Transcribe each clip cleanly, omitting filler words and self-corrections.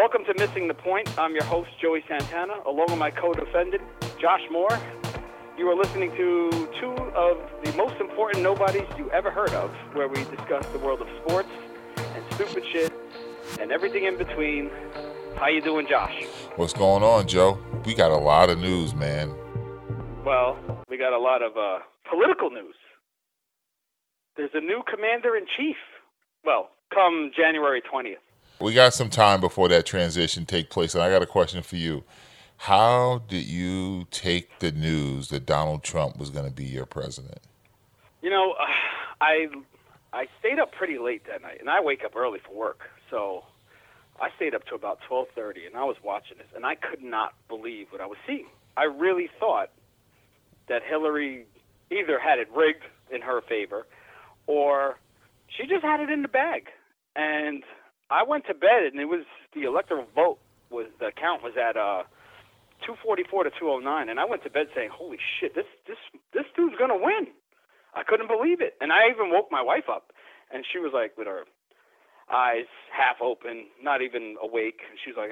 Welcome to Missing the Point. I'm your host, Joey Santana, along with my co-defendant, Josh Moore. You are listening to two of the most important nobodies you ever heard of, where we discuss the world of sports and stupid shit and everything in between. How you doing, Josh? What's going on, Joe? We got a lot of news, man. Well, we got a lot of political news. There's a new commander-in-chief. Well, come January 20th. We got some time before that transition take place, and I got a question for you. How did you take the news that Donald Trump was going to be your president? You know, I stayed up pretty late that night, and I wake up early for work, so I stayed up to about 12:30, and I was watching this, and I could not believe what I was seeing. I really thought that Hillary either had it rigged in her favor, or she just had it in the bag. And I went to bed, and it was the electoral vote the count was at 244 to 209, and I went to bed saying, "Holy shit, this dude's gonna win." I couldn't believe it, and I even woke my wife up, and she was like with her eyes half open, not even awake, and she was like,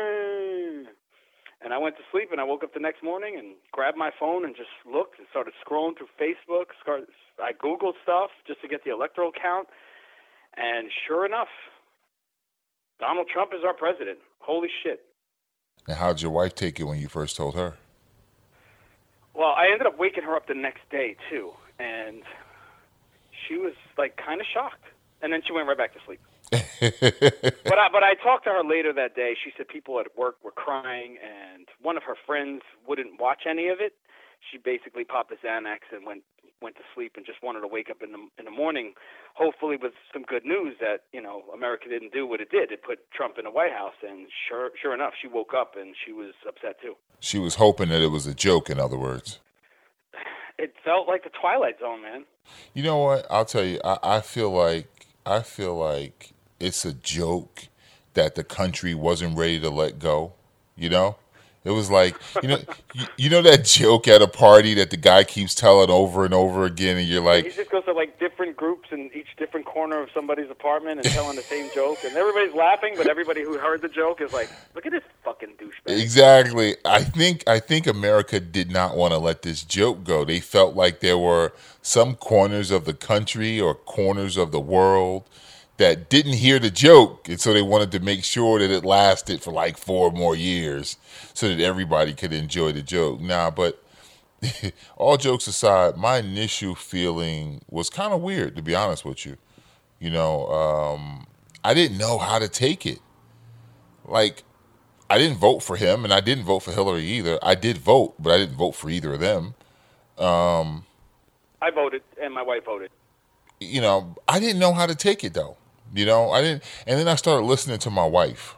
And I went to sleep, and I woke up the next morning and grabbed my phone and just looked and started scrolling through Facebook. I Googled stuff just to get the electoral count, and sure enough, Donald Trump is our president. Holy shit. And how'd your wife take it when you first told her? Well, I ended up waking her up the next day, too, and she was, like, kind of shocked. And then she went right back to sleep. But I talked to her later that day. She said people at work were crying, and one of her friends wouldn't watch any of it. She basically popped a Xanax and went to sleep and just wanted to wake up in the morning, hopefully with some good news that, you know, America didn't do what it did. It put Trump in the White House, and sure enough, she woke up and she was upset too. She was hoping that it was a joke, in other words. It felt like the Twilight Zone, man. You know what? I'll tell you, I feel like it's a joke that the country wasn't ready to let go, you know? It was like, you know that joke at a party that the guy keeps telling over and over again, and you're like... He just goes to, like, different groups in each different corner of somebody's apartment and telling the same joke, and everybody's laughing, but everybody who heard the joke is like, look at this fucking douchebag. Exactly. I think America did not want to let this joke go. They felt like there were some corners of the country or corners of the world that didn't hear the joke, and so they wanted to make sure that it lasted for like 4 more years so that everybody could enjoy the joke. But all jokes aside, my initial feeling was kind of weird, to be honest with you. You know, I didn't know how to take it. Like, I didn't vote for him, and I didn't vote for Hillary either. I did vote, but I didn't vote for either of them. I voted, and my wife voted. You know, I didn't know how to take it, though. You know, I didn't, and then I started listening to my wife,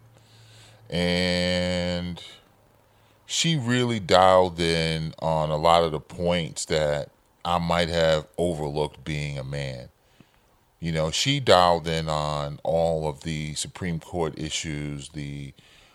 and she really dialed in on a lot of the points that I might have overlooked being a man. You know, she dialed in on all of the Supreme Court issues, the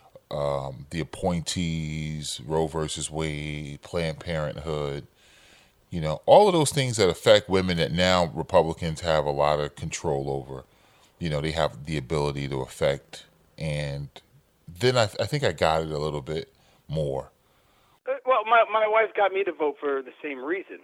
appointees, Roe versus Wade, Planned Parenthood. You know, all of those things that affect women that now Republicans have a lot of control over. You know, they have the ability to affect, and then I think I got it a little bit more. Well, my wife got me to vote for the same reason.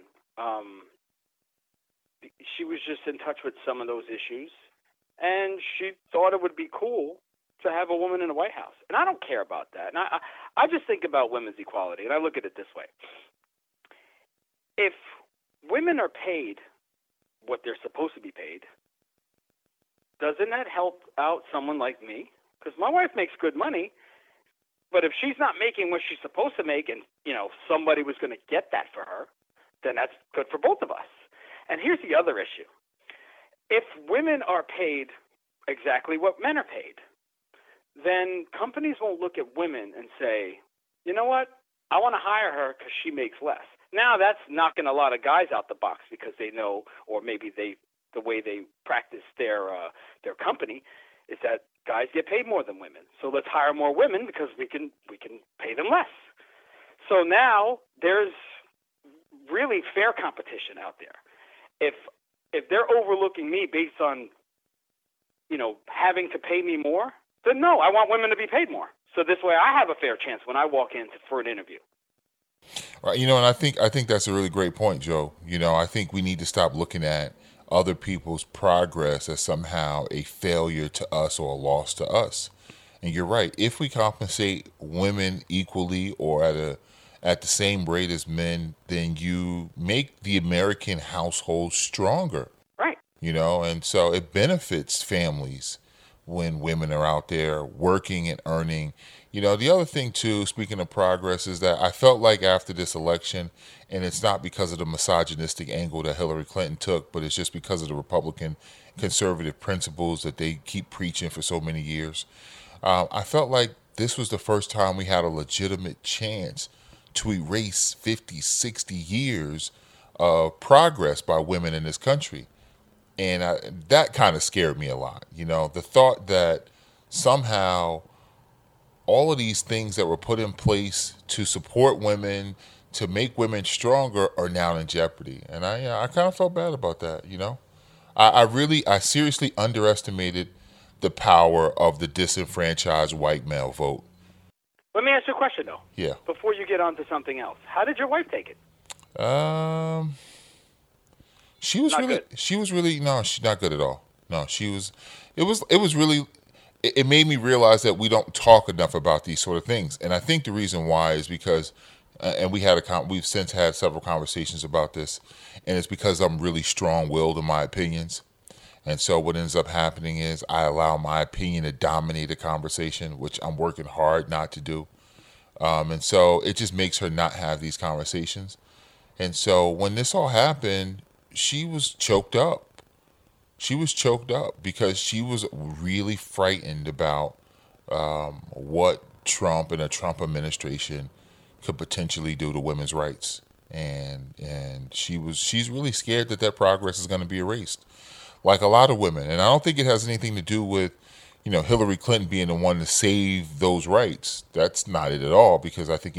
She was just in touch with some of those issues, and she thought it would be cool to have a woman in the White House. And I don't care about that. And I just think about women's equality, and I look at it this way. If women are paid what they're supposed to be paid, doesn't that help out someone like me? Because my wife makes good money, but if she's not making what she's supposed to make and, you know, somebody was going to get that for her, then that's good for both of us. And here's the other issue. If women are paid exactly what men are paid, then companies won't look at women and say, you know what, I want to hire her because she makes less. Now that's knocking a lot of guys out the box because they know, or maybe the way they practice their company is that guys get paid more than women. So let's hire more women because we can pay them less. So now there's really fair competition out there. If they're overlooking me based on, you know, having to pay me more, Then no, I want women to be paid more. So this way I have a fair chance when I walk in for an interview. Right, and I think that's a really great point, Joe. I think we need to stop looking at other people's progress as somehow a failure to us or a loss to us. And you're right. If we compensate women equally or at the same rate as men, then you make the American household stronger. Right. And so it benefits families when women are out there working and earning. The other thing too, speaking of progress, is that I felt like after this election, and it's not because of the misogynistic angle that Hillary Clinton took, but it's just because of the Republican conservative principles that they keep preaching for so many years. I felt like this was the first time we had a legitimate chance to erase 50, 60 years of progress by women in this country. And that kind of scared me a lot. The thought that somehow all of these things that were put in place to support women, to make women stronger, are now in jeopardy. And I kind of felt bad about that. I seriously underestimated the power of the disenfranchised white male vote. Let me ask you a question, though. Yeah. Before you get on to something else, how did your wife take it? She was no, she's not good at all. No, it was really, it made me realize that we don't talk enough about these sort of things. And I think the reason why is because, and we've since had several conversations about this, and it's because I'm really strong-willed in my opinions. And so what ends up happening is I allow my opinion to dominate the conversation, which I'm working hard not to do. And so it just makes her not have these conversations. And so when this all happened, she was choked up. She was choked up because she was really frightened about what Trump and a Trump administration could potentially do to women's rights. And she's really scared that progress is going to be erased, like a lot of women. And I don't think it has anything to do with, Hillary Clinton being the one to save those rights. That's not it at all, because I think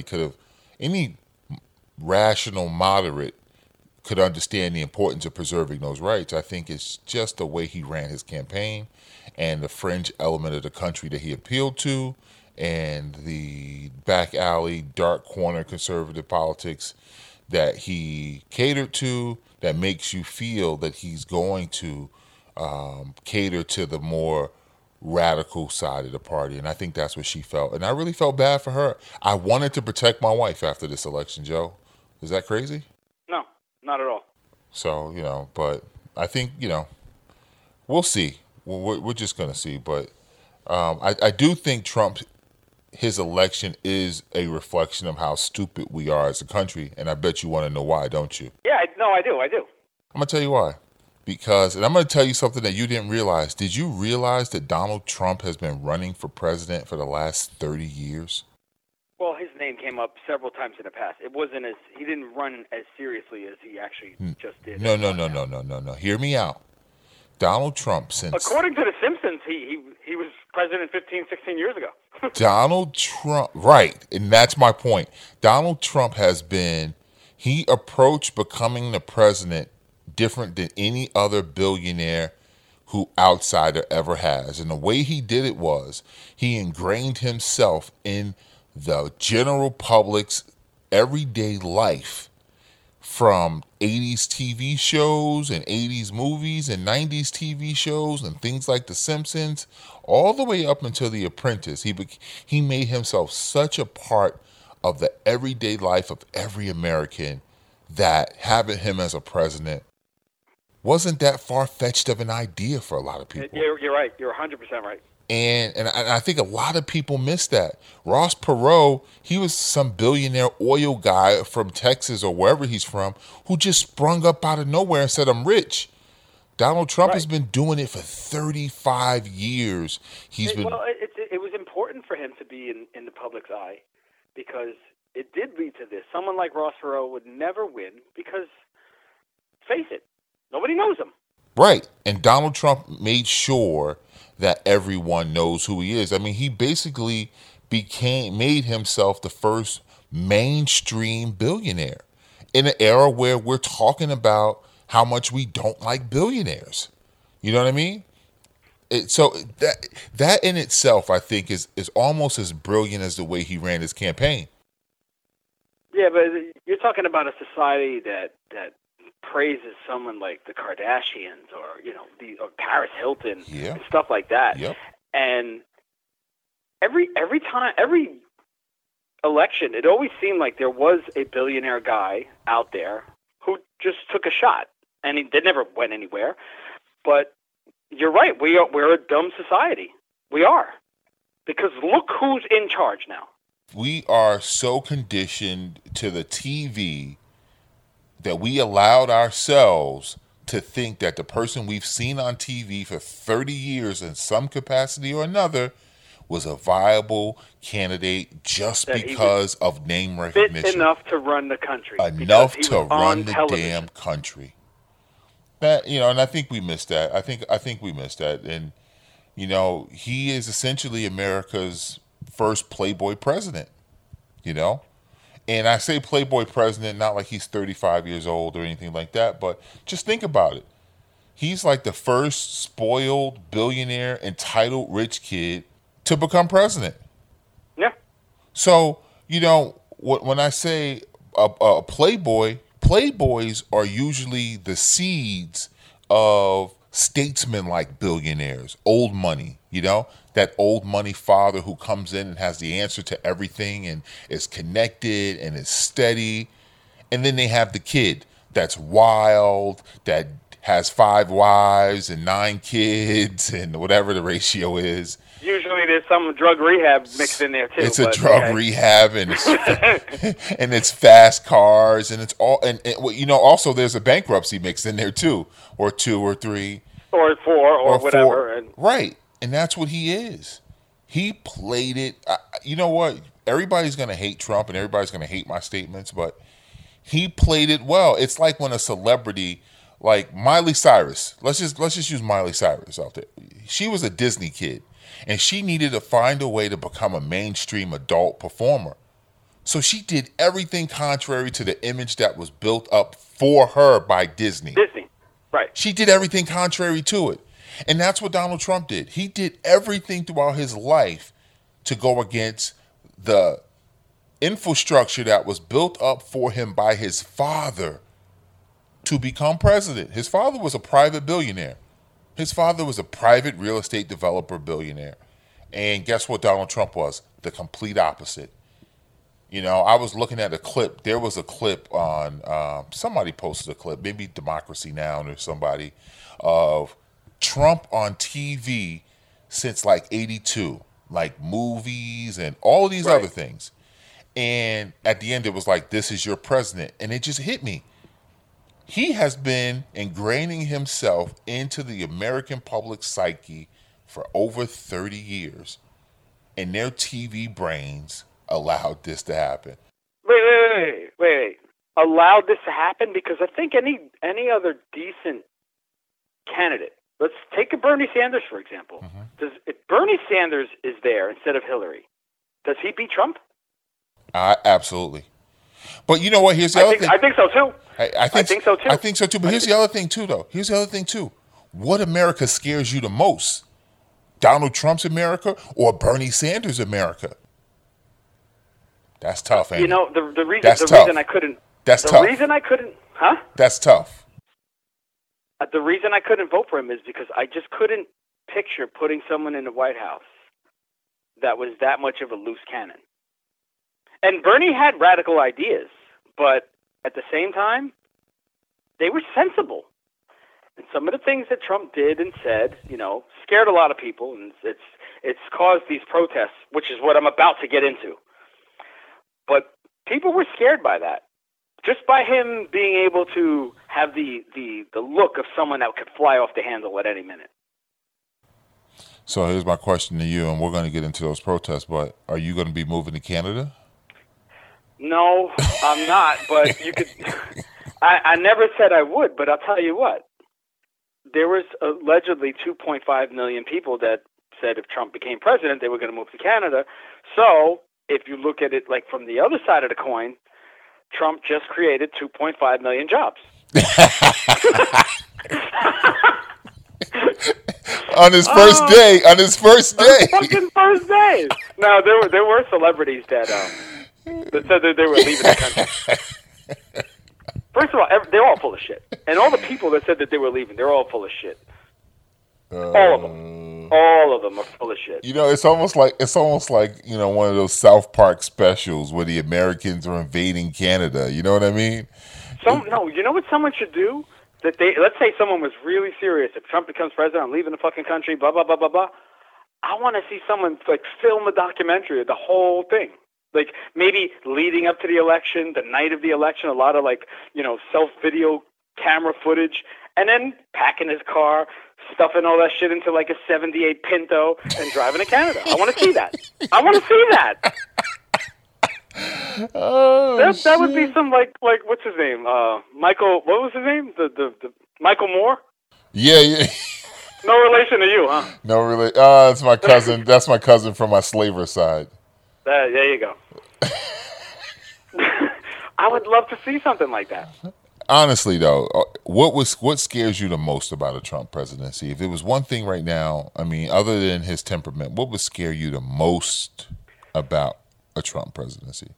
any rational moderate could understand the importance of preserving those rights. I think it's just the way he ran his campaign and the fringe element of the country that he appealed to and the back alley, dark corner conservative politics that he catered to that makes you feel that he's going to cater to the more radical side of the party. And I think that's what she felt. And I really felt bad for her. I wanted to protect my wife after this election, Joe. Is that crazy? No, not at all. So, but I think, we'll see. We're just going to see. But I do think his election is a reflection of how stupid we are as a country. And I bet you want to know why, don't you? Yeah, I do. I'm going to tell you why. And I'm going to tell you something that you didn't realize. Did you realize that Donald Trump has been running for president for the last 30 years? Well, his name came up several times in the past. He didn't run as seriously as he actually just did. No. Hear me out. Donald Trump, according to The Simpsons, he was president 15, 16 years ago. Donald Trump, right, and that's my point. Donald Trump he approached becoming the president different than any other billionaire who outsider ever has. And the way he did it was he ingrained himself in the general public's everyday life, from 80s TV shows and 80s movies and 90s TV shows and things like The Simpsons, all the way up until The Apprentice. He made himself such a part of the everyday life of every American that having him as a president wasn't that far-fetched of an idea for a lot of people. You're right. You're 100% right. And I think a lot of people miss that. Ross Perot, he was some billionaire oil guy from Texas or wherever he's from who just sprung up out of nowhere and said, I'm rich. Donald Trump has been doing it for 35 years. Well, it was important for him to be in the public's eye because it did lead to this. Someone like Ross Perot would never win because, face it, nobody knows him. Right. And Donald Trump made sure that everyone knows who he is. I mean, he basically made himself the first mainstream billionaire in an era where we're talking about how much we don't like billionaires. You know what I mean? So that in itself, I think, is almost as brilliant as the way he ran his campaign. Yeah, but you're talking about a society that praises someone like the Kardashians or or Paris Hilton and stuff like that. Yep. And every election, it always seemed like there was a billionaire guy out there who just took a shot, and they never went anywhere. But you're right, we're a dumb society. We are, because look who's in charge now. We are so conditioned to the TV that we allowed ourselves to think that the person we've seen on TV for 30 years in some capacity or another was a viable candidate just because of name recognition. Fit enough to run the country. Enough to run the damn country. That, and I think we missed that. I think we missed that. And, he is essentially America's first Playboy president, And I say Playboy president not like he's 35 years old or anything like that, but just think about it. He's like the first spoiled, billionaire, entitled, rich kid to become president. Yeah. So, when I say a Playboy, Playboys are usually the seeds of statesmen-like billionaires, old money, that old money father who comes in and has the answer to everything and is connected and is steady. And then they have the kid that's wild, that has 5 wives and 9 kids and whatever the ratio is. Usually there's some drug rehab mixed in there too. It's a drug rehab, and it's and it's fast cars, and it's all, and also there's a bankruptcy mixed in there too, or 2 or 3 or 4 or whatever. 4. Right, and that's what he is. He played it. You know what? Everybody's gonna hate Trump, and everybody's gonna hate my statements, but he played it well. It's like when a celebrity like Miley Cyrus. Let's just use Miley Cyrus out there. She was a Disney kid. And she needed to find a way to become a mainstream adult performer. So she did everything contrary to the image that was built up for her by Disney. Disney, right. She did everything contrary to it. And that's what Donald Trump did. He did everything throughout his life to go against the infrastructure that was built up for him by his father to become president. His father was a private billionaire. His father was a private real estate developer billionaire. And guess what Donald Trump was? The complete opposite. I was looking at a clip. There was a clip on, somebody posted a clip, maybe Democracy Now! Or somebody, of Trump on TV since like 82, like movies and all of these other things. And at the end it was like, this is your president. And it just hit me. He has been ingraining himself into the American public psyche for over 30 years, and their TV brains allowed this to happen. Wait. Allowed this to happen? Because I think any other decent candidate, let's take a Bernie Sanders, for example. Mm-hmm. If Bernie Sanders is there instead of Hillary, does he beat Trump? Absolutely. But you know what? Here's the other thing. I think so too. I think so too. But here's the other thing too, though. What America scares you the most? Donald Trump's America or Bernie Sanders' America? That's tough, ain't it? The reason I couldn't. That's tough. The reason I couldn't. Huh? That's tough. The reason I couldn't vote for him is because I just couldn't picture putting someone in the White House that was that much of a loose cannon. And Bernie had radical ideas, but at the same time, they were sensible. And some of the things that Trump did and said, scared a lot of people, and it's caused these protests, which is what I'm about to get into. But people were scared by that. Just by him being able to have the look of someone that could fly off the handle at any minute. So here's my question to you, and we're going to get into those protests, but are you going to be moving to Canada? No, I'm not, but you could. I never said I would, but I'll tell you what. There was allegedly 2.5 million people that said if Trump became president, they were going to move to Canada. So if you look at it like from the other side of the coin, Trump just created 2.5 million jobs. On his first day. On his first day. Fucking first day. No, there were celebrities that said that they were leaving the country. First of all, they're all full of shit. And all the people that said that they were leaving, they're all full of shit. All of them. All of them are full of shit. You know, it's almost like one of those South Park specials where the Americans are invading Canada. You know what I mean? No, you know what someone should do? Let's say someone was really serious. If Trump becomes president, I'm leaving the fucking country. Blah blah blah blah blah. I want to see someone film a documentary of the whole thing. Like maybe leading up to the election, the night of the election, a lot of self-video camera footage, and then packing his car, stuffing all that shit into a 78 Pinto and driving to Canada. I want to see that. I want to see that. That would be some what's his name? Michael. What was his name? The Michael Moore. Yeah. No relation to you, huh? No relation. That's my cousin. That's my cousin from my slaver side. There you go. I would love to see something like that. Honestly, though, what scares you the most about a Trump presidency? If there was one thing right now, I mean, other than his temperament, what would scare you the most about a Trump presidency?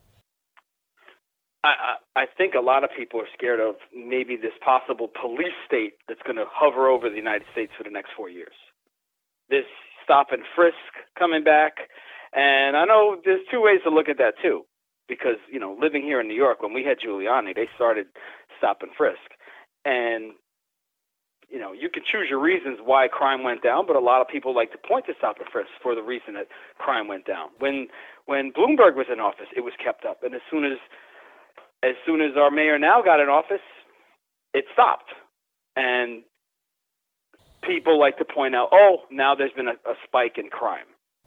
I think a lot of people are scared of maybe this possible police state that's going to hover over the United States for the next 4 years. This stop and frisk coming back. And I know there's two ways to look at that, too. Because, living here in New York, when we had Giuliani, they started stop and frisk. And, you can choose your reasons why crime went down, but a lot of people like to point to stop and frisk for the reason that crime went down. When Bloomberg was in office, it was kept up. And as soon as our mayor now got in office, it stopped. And people like to point out, now there's been a spike in crime.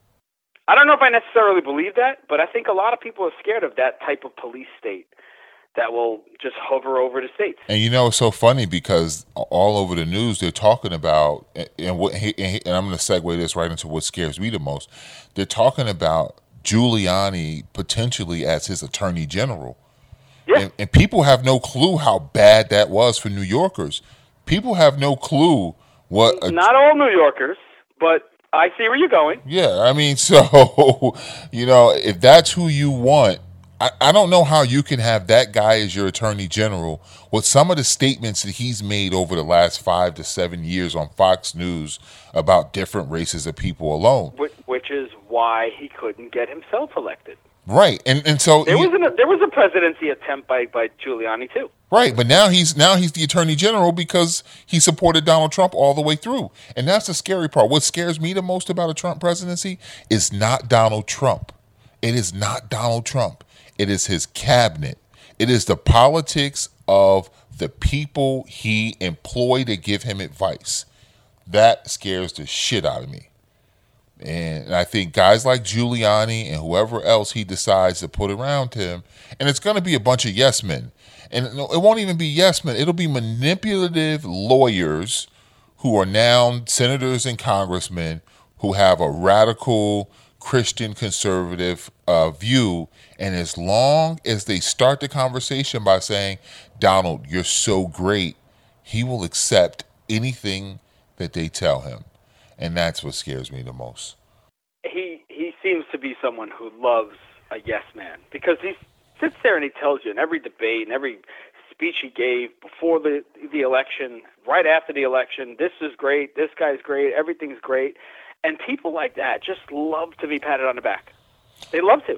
I don't know if I necessarily believe that, but I think a lot of people are scared of that type of police state that will just hover over the states. And it's so funny because all over the news they're talking about, and I'm going to segue this right into what scares me the most. They're talking about Giuliani potentially as his attorney general. Yeah. And people have no clue how bad that was for New Yorkers. People have no clue what... Not all New Yorkers, but I see where you're going. Yeah, I mean, so, if that's who you want, I don't know how you can have that guy as your attorney general with some of the statements that he's made over the last 5 to 7 years on Fox News about different races of people alone. Which is why he couldn't get himself elected. Right, and so there was a presidency attempt by Giuliani too. Right, but now he's the attorney general because he supported Donald Trump all the way through, and that's the scary part. What scares me the most about a Trump presidency is not Donald Trump. It is not Donald Trump. It is his cabinet. It is the politics of the people he employed to give him advice. That scares the shit out of me. And I think guys like Giuliani and whoever else he decides to put around him, and it's going to be a bunch of yes men. And it won't even be yes men. It'll be manipulative lawyers who are now senators and congressmen who have a radical Christian conservative view. And as long as they start the conversation by saying, Donald, you're so great, he will accept anything that they tell him. And that's what scares me the most. He seems to be someone who loves a yes man because he sits there and he tells you in every debate and every speech he gave before the election, right after the election, this is great, this guy's great, everything's great. And people like that just love to be patted on the back. They love to.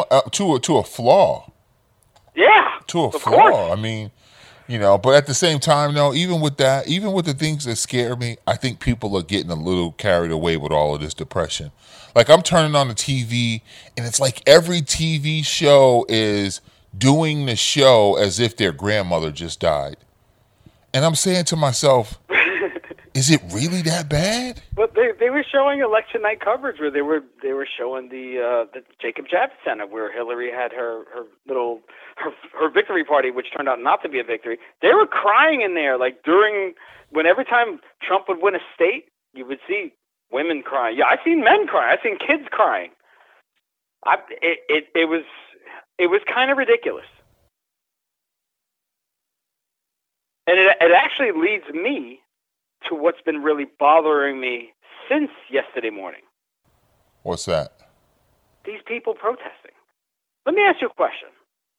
To a flaw. Yeah. To a flaw. Course. I mean, but at the same time, no, even with the things that scare me, I think people are getting a little carried away with all of this depression. Like I'm turning on the TV and it's like every TV show is doing the show as if their grandmother just died. And I'm saying to myself, is it really that bad? But they were showing election night coverage where they were showing the Jacob Javits Center where Hillary had her victory party, which turned out not to be a victory. They were crying in there, like every time Trump would win a state, you would see women crying. Yeah, I've seen men crying. I've seen kids crying. It was kind of ridiculous. And it actually leads me to what's been really bothering me since yesterday morning. What's that? These people protesting. Let me ask you a question.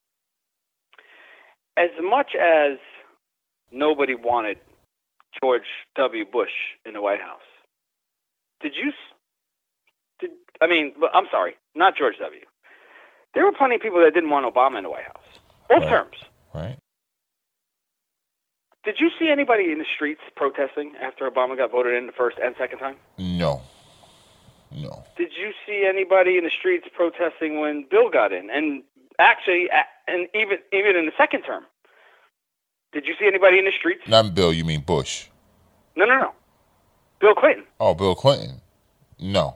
As much as nobody wanted George W. Bush in the White House, I'm sorry, not George W. There were plenty of people that didn't want Obama in the White House. Both terms. Right. Did you see anybody in the streets protesting after Obama got voted in the first and second time? No. Did you see anybody in the streets protesting when Bill got in? And actually, and even in the second term, did you see anybody in the streets? Not Bill, you mean Bush? No. Bill Clinton. Oh, Bill Clinton. No.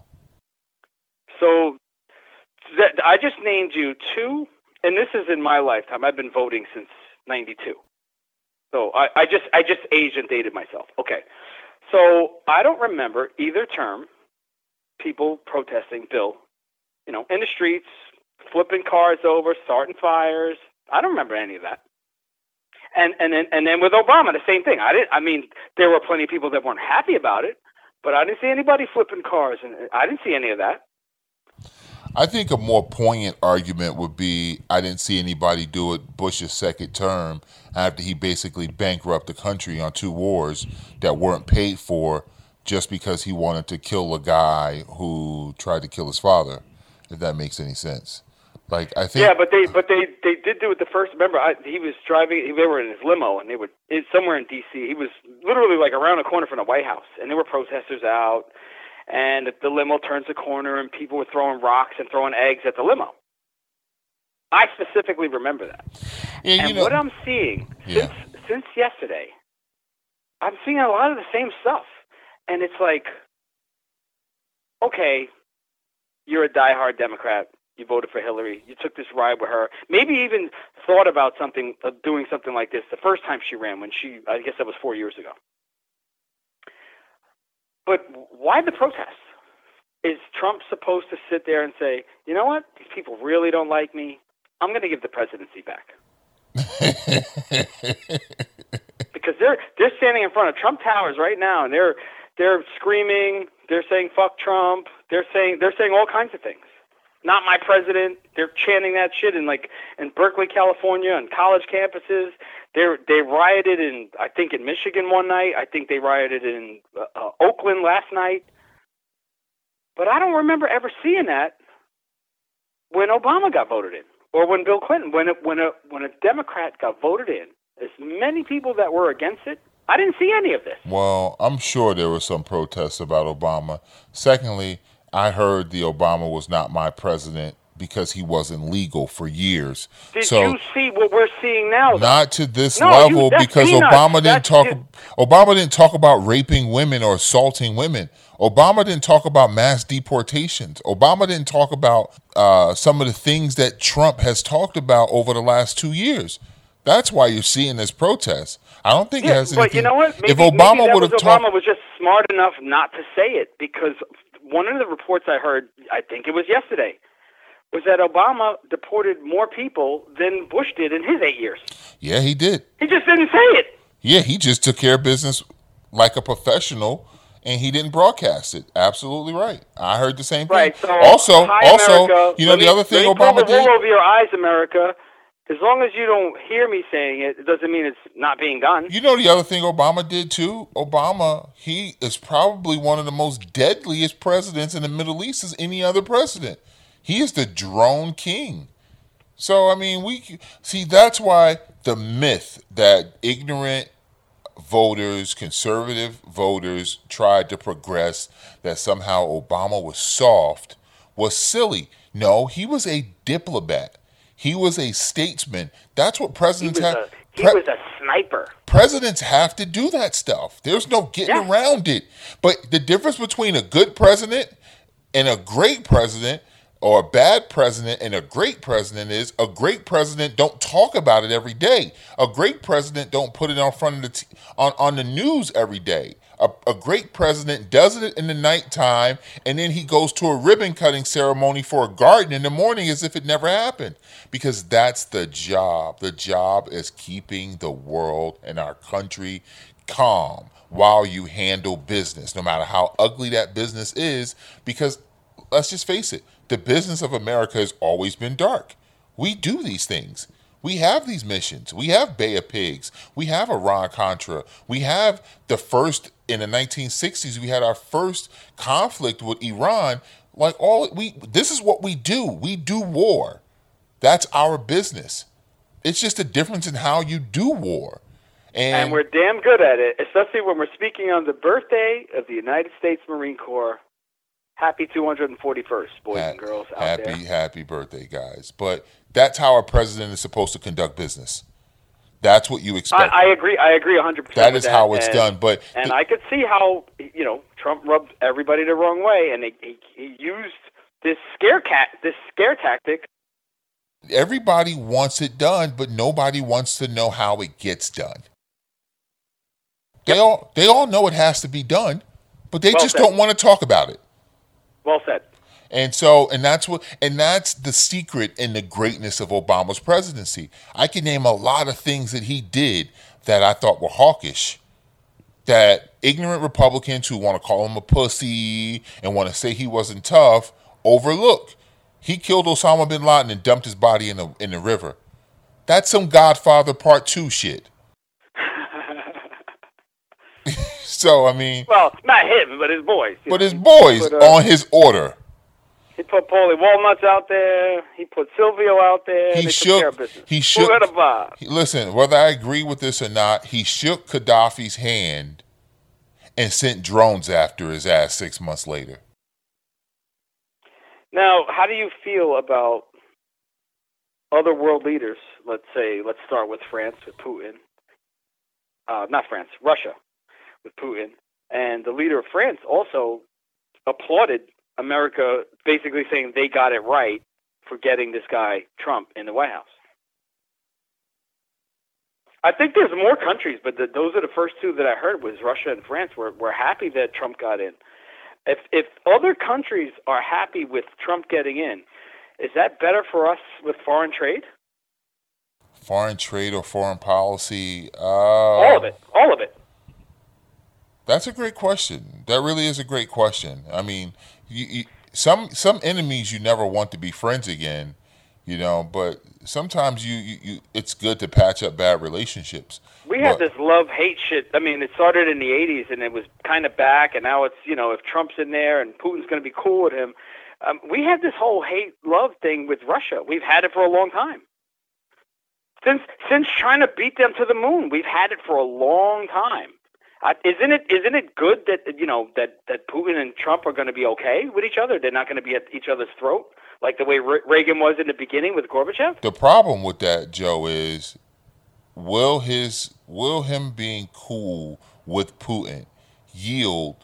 So I just named you two, and this is in my lifetime. I've been voting since '92. So I just aged and dated myself. Okay. So I don't remember either term people protesting Bill, in the streets, flipping cars over, starting fires. I don't remember any of that. And then with Obama, the same thing. There were plenty of people that weren't happy about it, but I didn't see anybody flipping cars, and I didn't see any of that. I think a more poignant argument would be I didn't see anybody do it Bush's second term after he basically bankrupted the country on 2 wars that weren't paid for just because he wanted to kill a guy who tried to kill his father, if that makes any sense. Like, I think. Yeah, but they did do it the first. Remember, he was driving. They were in his limo, and it's somewhere in D.C. He was literally like around the corner from the White House, and there were protesters out. And the limo turns the corner, and people were throwing rocks and throwing eggs at the limo. I specifically remember that. Yeah, what I'm seeing since yesterday, I'm seeing a lot of the same stuff. And it's like, okay, you're a diehard Democrat. You voted for Hillary. You took this ride with her. Maybe even thought about doing something like this the first time she ran I guess that was 4 years ago. But why the protests? Is Trump supposed to sit there and say, you know what, these people really don't like me, I'm going to give the presidency back? Because they're standing in front of Trump Towers right now, and they're screaming, they're saying fuck Trump, they're saying all kinds of things. Not my president. They're chanting that shit in Berkeley, California, on college campuses. They rioted in Michigan one night. I think they rioted in Oakland last night. But I don't remember ever seeing that when Obama got voted in, or when Bill Clinton, when a Democrat got voted in. As many people that were against it, I didn't see any of this. Well, I'm sure there were some protests about Obama. Secondly, I heard the Obama was not my president because he wasn't legal for years. Did you see what we're seeing now? Though? Not to this level, because peanuts. Obama didn't talk about raping women or assaulting women. Obama didn't talk about mass deportations. Obama didn't talk about some of the things that Trump has talked about over the last 2 years. That's why you're seeing this protest. I don't think it has anything. But you know what? If Obama would have Obama was just smart enough not to say it, because one of the reports I heard, I think it was yesterday, was that Obama deported more people than Bush did in his 8 years. Yeah, he did. He just didn't say it. Yeah, he just took care of business like a professional, and he didn't broadcast it. Absolutely right. I heard the same thing. Right. So, also, America, the other thing Obama did. Pull over your eyes, America. As long as you don't hear me saying it, it doesn't mean it's not being done. You know the other thing Obama did too? Obama, he is probably one of the most deadliest presidents in the Middle East as any other president. He is the drone king. So, I mean, that's why the myth that ignorant voters, conservative voters tried to progress that somehow Obama was soft was silly. No, he was a diplomat. He was a statesman. That's what presidents have. He was a sniper. Presidents have to do that stuff. There's no getting around it. But the difference between a good president and a great president, or a bad president and a great president, is a great president don't talk about it every day. A great president don't put it on front of on the news every day. A great president does it in the nighttime, and then he goes to a ribbon cutting ceremony for a garden in the morning as if it never happened. Because that's the job. The job is keeping the world and our country calm. while you handle business, no matter how ugly that business is, because let's just face it, the business of America has always been dark. We do these things. We have these missions. We have Bay of Pigs. We have Iran-Contra. We have the first, in the 1960s, we had our first conflict with Iran. This is what we do. We do war. That's our business. It's just a difference in how you do war. And we're damn good at it, especially when we're speaking on the birthday of the United States Marine Corps. Happy 241st, boys and girls out there. Happy birthday, guys. But that's how a president is supposed to conduct business. That's what you expect. I agree 100%. That is how it's done. But I could see how, Trump rubbed everybody the wrong way, and he used this scare tactic. Everybody wants it done, but nobody wants to know how it gets done. They all know it has to be done, but they just don't want to talk about it. Well said. And that's the secret in the greatness of Obama's presidency. I can name a lot of things that he did that I thought were hawkish, that ignorant Republicans who want to call him a pussy and want to say he wasn't tough overlook. He killed Osama bin Laden and dumped his body in the river. That's some Godfather Part 2 shit. So, I mean... Well, not him, but his boys. But his boys on his order. He put Paulie Walnuts out there. He put Silvio out there. He shook. Listen, whether I agree with this or not, he shook Gaddafi's hand and sent drones after his ass 6 months later. Now, how do you feel about other world leaders? Let's start with France, with Putin. Not France, Russia, with Putin. And the leader of France also applauded America, basically saying they got it right for getting this guy, Trump, in the White House. I think there's more countries, but those are the first two that I heard was Russia and France were happy that Trump got in. If other countries are happy with Trump getting in, is that better for us with foreign trade? Foreign trade or foreign policy? All of it. That's a great question. That really is a great question. I mean, some enemies you never want to be friends again, but sometimes you it's good to patch up bad relationships. We had this love-hate shit. I mean, it started in the 80s, and it was kind of back, and now it's, if Trump's in there and Putin's going to be cool with him. We had this whole hate-love thing with Russia. We've had it for a long time. Since trying to beat them to the moon, we've had it for a long time. Isn't it good that, that Putin and Trump are going to be okay with each other? They're not going to be at each other's throat like the way Reagan was in the beginning with Gorbachev? The problem with that, Joe, is will him being cool with Putin yield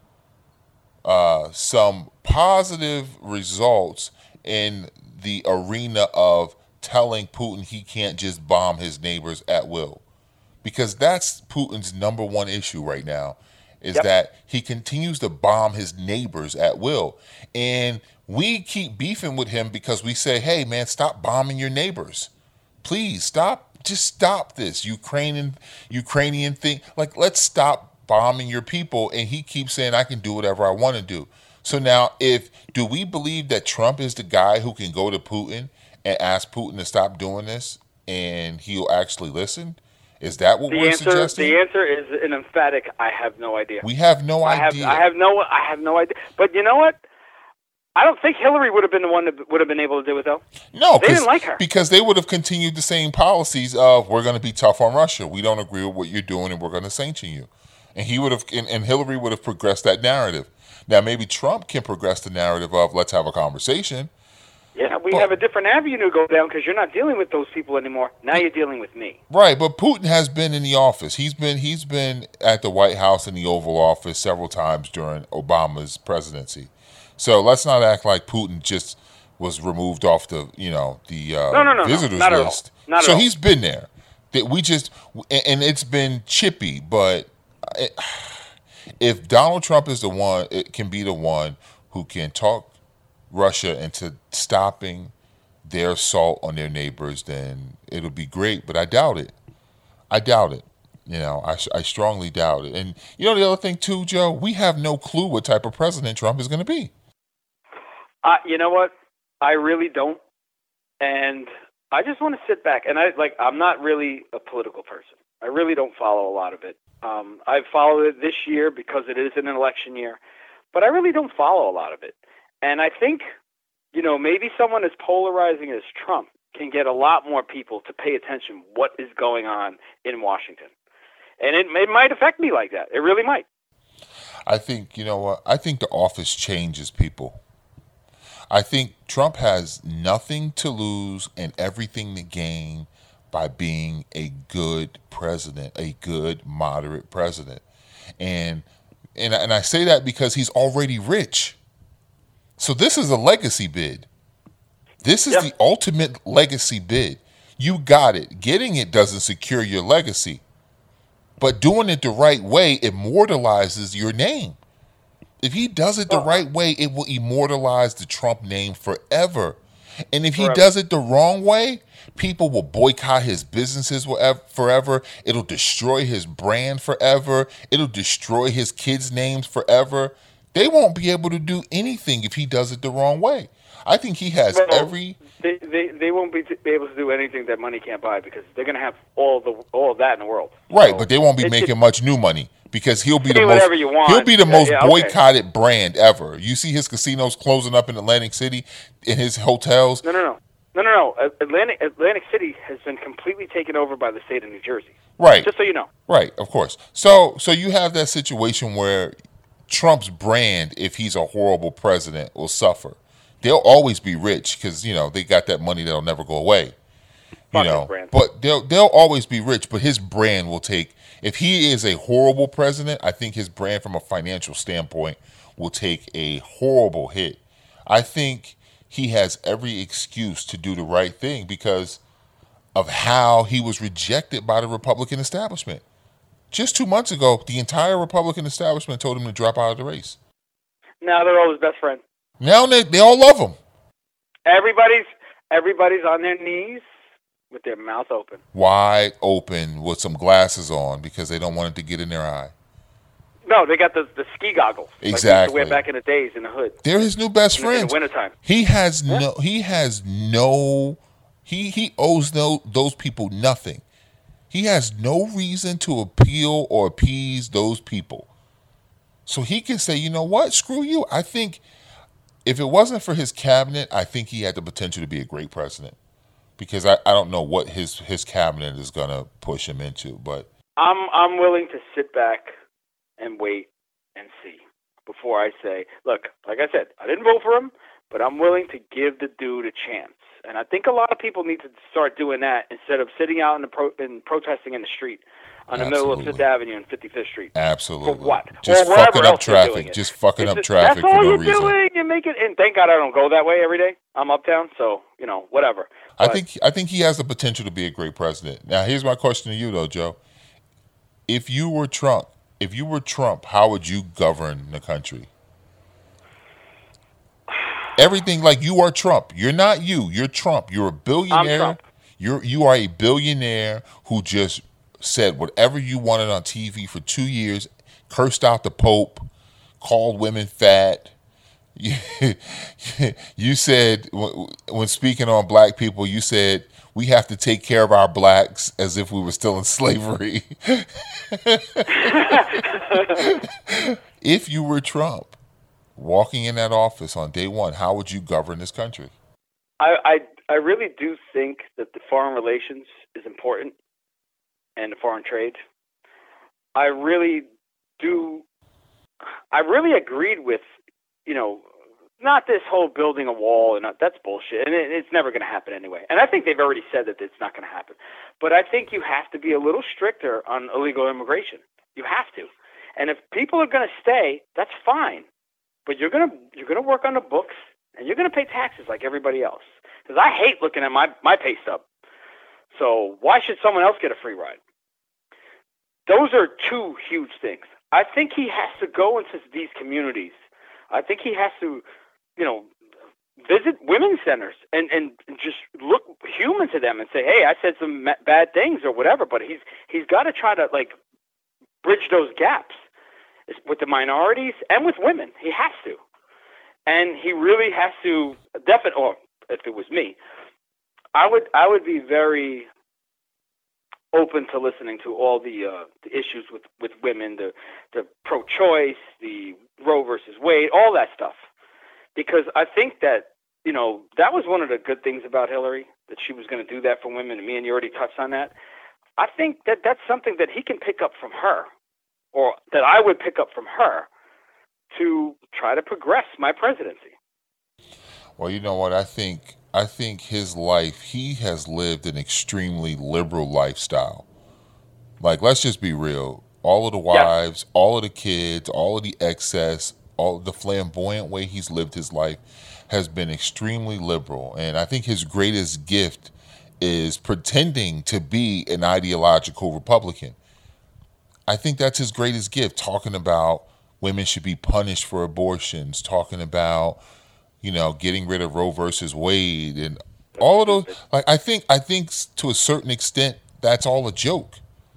some positive results in the arena of telling Putin he can't just bomb his neighbors at will? Because that's Putin's number one issue right now, is that he continues to bomb his neighbors at will. And we keep beefing with him because we say, hey, man, stop bombing your neighbors. Please stop. Just stop this Ukrainian thing. Like, let's stop bombing your people. And he keeps saying, I can do whatever I want to do. So now, do we believe that Trump is the guy who can go to Putin and ask Putin to stop doing this and he'll actually listen? Is that what we're suggesting? The answer is an emphatic, I have no idea. We have no idea. I have no idea. But you know what? I don't think Hillary would have been the one that would have been able to do it, though. No, they didn't like her. Because they would have continued the same policies of, we're going to be tough on Russia. We don't agree with what you're doing, and we're going to sanction you. And Hillary would have progressed that narrative. Now, maybe Trump can progress the narrative of, let's have a conversation. Yeah, we have a different avenue to go down because you're not dealing with those people anymore. Now you're dealing with me. Right, but Putin has been in the office. He's been at the White House in the Oval Office several times during Obama's presidency. So let's not act like Putin just was removed off the visitors list. Not so at all. He's been there. And it's been chippy, but if Donald Trump is the one, it can be the one who can talk Russia into stopping their assault on their neighbors, then it'll be great. But I doubt it. I strongly doubt it. And the other thing too, Joe, we have no clue what type of president Trump is going to be. You know what? I really don't. And I just want to sit back. And I'm not really a political person. I really don't follow a lot of it. I've followed it this year because it is an election year, but I really don't follow a lot of it. And I think, maybe someone as polarizing as Trump can get a lot more people to pay attention what is going on in Washington. And it might affect me like that. It really might. I think, I think the office changes people. I think Trump has nothing to lose and everything to gain by being a good president, a good moderate president. And I say that because he's already rich. So this is a legacy bid. This is the ultimate legacy bid. You got it. Getting it doesn't secure your legacy. But doing it the right way immortalizes your name. If he does it the right way, it will immortalize the Trump name forever. And if he does it the wrong way, people will boycott his businesses forever. It'll destroy his brand forever. It'll destroy his kids' names forever. They won't be able to do anything if he does it the wrong way. I think he has every... They won't be able to do anything that money can't buy because they're going to have all of that in the world. Right, so, but they won't be making much new money because he'll be the most boycotted brand ever. You see his casinos closing up in Atlantic City, in his hotels. No. Atlantic City has been completely taken over by the state of New Jersey. Right. Just so you know. Right, of course. So you have that situation where Trump's brand, if he's a horrible president, will suffer. They'll always be rich because, they got that money that'll never go away. But they'll always be rich, but his brand will take, if he is a horrible president, I think his brand from a financial standpoint will take a horrible hit. I think he has every excuse to do the right thing because of how he was rejected by the Republican establishment. Just 2 months ago, the entire Republican establishment told him to drop out of the race. Now they're all his best friends. Now they all love him. Everybody's on their knees with their mouth open. Wide open with some glasses on because they don't want it to get in their eye. No, they got the ski goggles. Exactly. Like they used to wear back in the days in the hood. They're his new best friends. In the wintertime. He owes those people nothing. He has no reason to appeal or appease those people. So he can say, you know what, screw you. I think if it wasn't for his cabinet, I think he had the potential to be a great president. Because I don't know what his cabinet is going to push him into. But I'm willing to sit back and wait and see before I say, look, like I said, I didn't vote for him, but I'm willing to give the dude a chance. And I think a lot of people need to start doing that instead of sitting out and protesting in the street on the middle of Fifth Avenue and 55th Street. Absolutely. For what? Just fucking up traffic. Just fucking up traffic for no reason. That's all you're doing. You make it, and thank God I don't go that way every day. I'm uptown, so, whatever. But I think he has the potential to be a great president. Now, here's my question to you, though, Joe. If you were Trump, how would you govern the country? Everything like you are Trump. You're not you. You're Trump. You're a billionaire. I'm Trump. You are a billionaire who just said whatever you wanted on TV for 2 years, cursed out the Pope, called women fat. You said, when speaking on black people, you said, we have to take care of our blacks as if we were still in slavery. If you were Trump, walking in that office on day one, how would you govern this country? I really do think that the foreign relations is important and the foreign trade. I really agreed with, not this whole building a wall, and that's bullshit, and it's never going to happen anyway. And I think they've already said that it's not going to happen. But I think you have to be a little stricter on illegal immigration. You have to. And if people are going to stay, that's fine. But you're going to work on the books, and you're going to pay taxes like everybody else. Because I hate looking at my pay stub. So why should someone else get a free ride? Those are two huge things. I think he has to go into these communities. I think he has to, visit women's centers and just look human coming to them and say, "Hey, I said some bad things or whatever," but he's got to try to like bridge those gaps with the minorities and with women. He has to, and he really has to. Definitely, or if it was me, I would be very open to listening to all the issues with women, the pro-choice, the Roe versus Wade, all that stuff, because I think that that was one of the good things about Hillary, that she was going to do that for women, and me and you already touched on that. I think that that's something that he can pick up from her, or that I would pick up from her, to try to progress my presidency. Well, you know what? I think his life, he has lived an extremely liberal lifestyle. Like, let's just be real. All of the wives, all of the kids, all of the excess, all of the flamboyant way he's lived his life has been extremely liberal. And I think his greatest gift is pretending to be an ideological Republican. I think that's his greatest gift, talking about women should be punished for abortions, talking about, getting rid of Roe versus Wade and all of those. Like, I think to a certain extent, that's all a joke.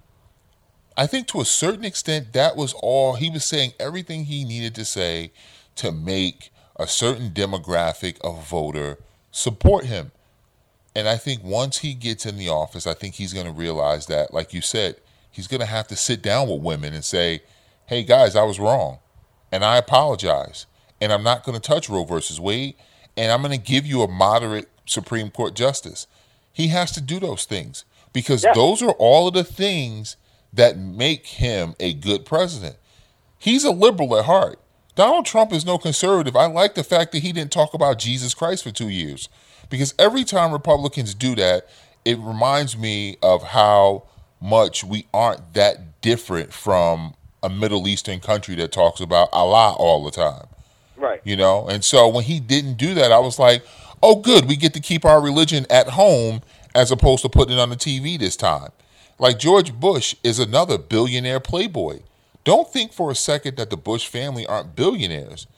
I think to a certain extent, that was all. He was saying everything he needed to say to make a certain demographic of voter support him. And I think once he gets in the office, I think he's going to realize that, like you said, he's going to have to sit down with women and say, hey, guys, I was wrong, and I apologize, and I'm not going to touch Roe versus Wade, and I'm going to give you a moderate Supreme Court justice. He has to do those things because those are all of the things that make him a good president. He's a liberal at heart. Donald Trump is no conservative. I like the fact that he didn't talk about Jesus Christ for 2 years, because every time Republicans do that, it reminds me of how much we aren't that different from a Middle Eastern country that talks about Allah all the time. Right. And so when he didn't do that, I was like, oh, good, we get to keep our religion at home as opposed to putting it on the TV this time. Like George Bush is another billionaire playboy. Don't think for a second that the Bush family aren't billionaires.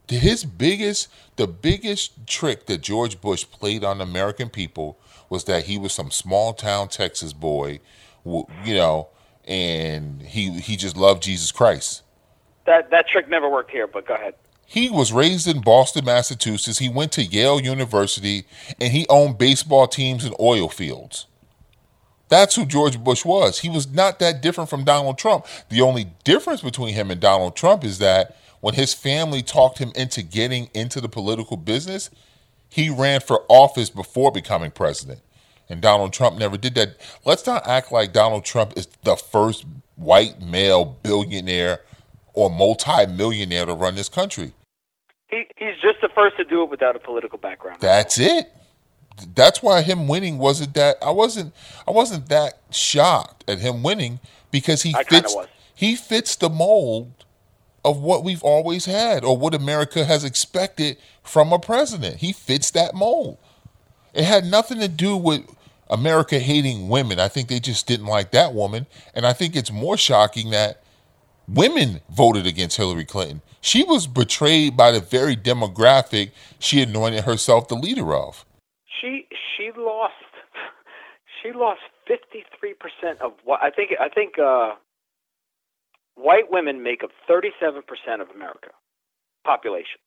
The biggest trick that George Bush played on the American people was that he was some small town Texas boy, and he just loved Jesus Christ. That trick never worked here, but go ahead. He was raised in Boston, Massachusetts. He went to Yale University, and he owned baseball teams and oil fields. That's who George Bush was. He was not that different from Donald Trump. The only difference between him and Donald Trump is that when his family talked him into getting into the political business, he ran for office before becoming president. And Donald Trump never did that. Let's not act like Donald Trump is the first white male billionaire or multi-millionaire to run this country. He's just the first to do it without a political background. That's it. That's why him winning wasn't that. I wasn't that shocked at him winning, because he fits the mold of what we've always had, or what America has expected from a president. He fits that mold. It had nothing to do with America hating women. I think they just didn't like that woman. And I think it's more shocking that women voted against Hillary Clinton. She was betrayed by the very demographic she anointed herself the leader of. She lost 53% of what I think white women make up 37% of America population.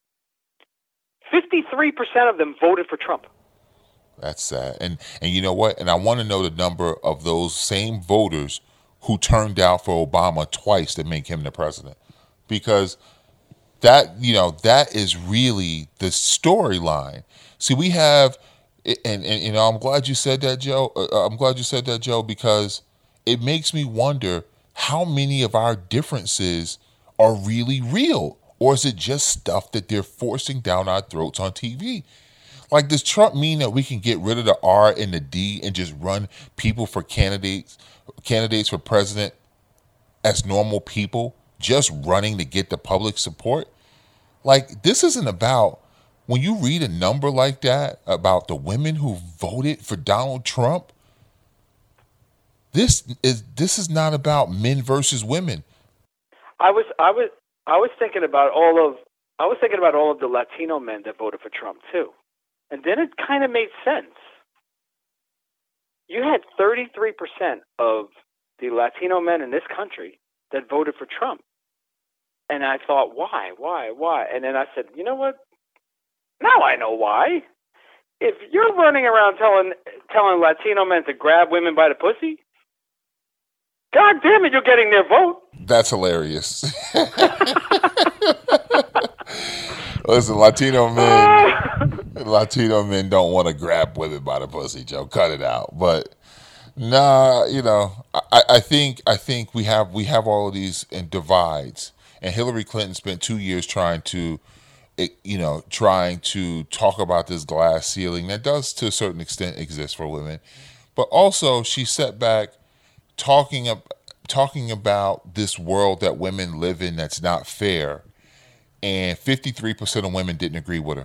53% of them voted for Trump. That's sad. And you know what? And I want to know the number of those same voters who turned out for Obama twice to make him the president. Because that is really the storyline. See, we have, and I'm glad you said that, Joe. Because it makes me wonder how many of our differences are really real, or is it just stuff that they're forcing down our throats on TV? Like, does Trump mean that we can get rid of the R and the D and just run people for candidates for president as normal people, just running to get the public support? Like, this isn't about, when you read a number like that about the women who voted for Donald Trump, this is not about men versus women. I was thinking about all of the Latino men that voted for Trump too. And then it kind of made sense. you had 33% of the Latino men in this country that voted for Trump. And I thought, why? And then I said, you know what? Now I know why. If you're running around telling Latino men to grab women by the pussy, God damn it, you're getting their vote. That's hilarious. Listen, Latino men don't want to grab women by the pussy, Joe. Cut it out. But nah, I think we have all of these divides, and Hillary Clinton spent 2 years trying to talk about this glass ceiling that does to a certain extent exist for women, but also she set back talking about this world that women live in that's not fair, and 53% of women didn't agree with her.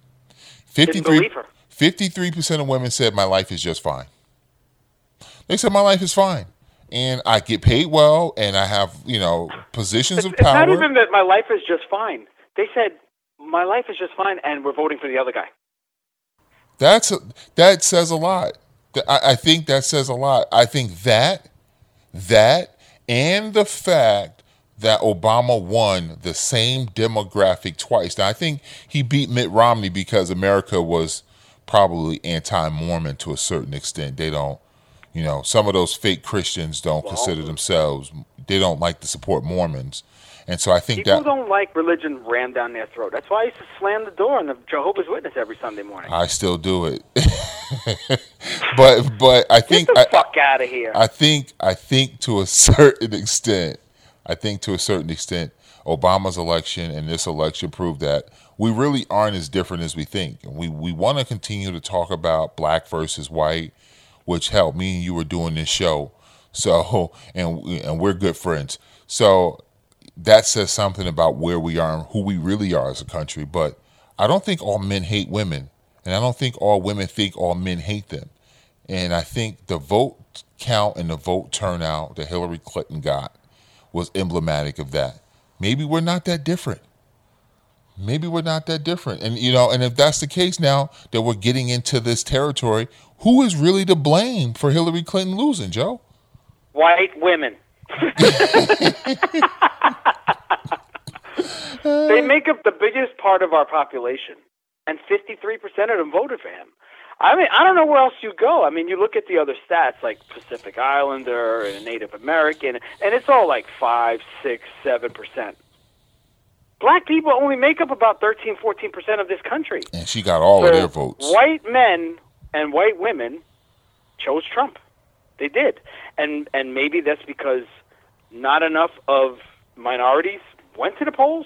53% of women said my life is just fine. They said my life is fine, and I get paid well, and I have positions of power. It's not even that my life is just fine. They said my life is just fine, and we're voting for the other guy. That says a lot. I think that says a lot. I think that and the fact that Obama won the same demographic twice. Now, I think he beat Mitt Romney because America was probably anti-Mormon to a certain extent. They don't, some of those fake Christians don't consider themselves, they don't like to support Mormons. And so I think people don't like religion rammed down their throat. That's why I used to slam the door on the Jehovah's Witness every Sunday morning. I still do it. but I think get the fuck out of here. I think to a certain extent, Obama's election and this election proved that we really aren't as different as we think. We want to continue to talk about black versus white, which helped me and you were doing this show. So and we're good friends. So that says something about where we are and who we really are as a country. But I don't think all men hate women, and I don't think all women think all men hate them. And I think the vote count and the vote turnout that Hillary Clinton got was emblematic of that. Maybe we're not that different. And and if that's the case now that we're getting into this territory, who is really to blame for Hillary Clinton losing, Joe? White women. They make up the biggest part of our population, and 53% of them voted for him. I mean, I don't know where else you go. I mean, you look at the other stats like Pacific Islander and Native American, and it's all like 5, 6, 7%. Black people only make up about 13, 14% of this country. And she got all of their votes. White men and white women chose Trump. They did. And maybe that's because not enough of minorities went to the polls.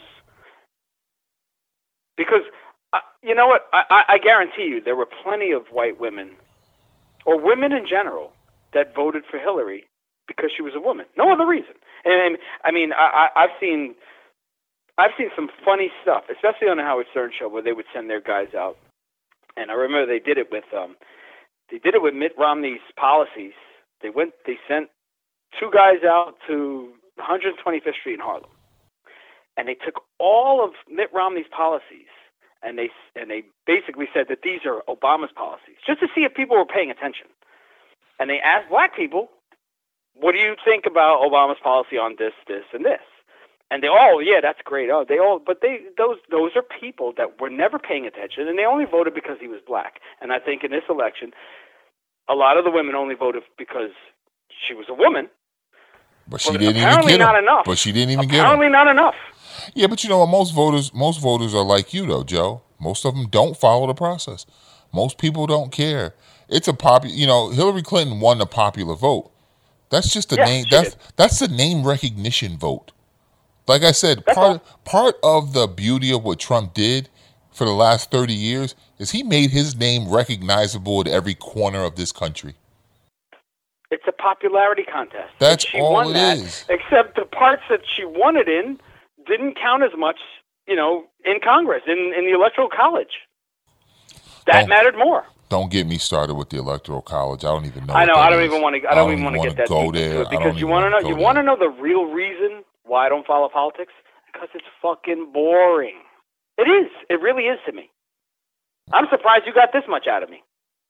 Because, you know what, I guarantee you there were plenty of white women, or women in general, that voted for Hillary because she was a woman. No other reason. And I mean, I've seen some funny stuff, especially on the Howard Stern show, where they would send their guys out. And I remember they did it with Mitt Romney's policies. They sent 2 guys out to 125th Street in Harlem, and they took all of Mitt Romney's policies, and they basically said that these are Obama's policies, just to see if people were paying attention. And they asked black people, "What do you think about Obama's policy on this, this, and this?" And they all, yeah, that's great. Oh, those are people that were never paying attention, and they only voted because he was black. And I think in this election, a lot of the women only voted because she was a woman. But she didn't even get not enough. But she didn't even get Apparently not enough. Yeah, but most voters are like you though, Joe. Most of them don't follow the process. Most people don't care. It's a Hillary Clinton won the popular vote. That's just the name. That's the name recognition vote. Like I said, part of the beauty of what Trump did for the last 30 years is he made his name recognizable at every corner of this country. It's a popularity contest. That's all it is. Except the parts that she won it in didn't count as much, in Congress, in the Electoral College. That mattered more. Don't get me started with the Electoral College. I don't even know. I know. I don't even want to get that go deep there. Into it because you want to know. You want to know the real reason why I don't follow politics? Because it's fucking boring. It is. It really is to me. I'm surprised you got this much out of me.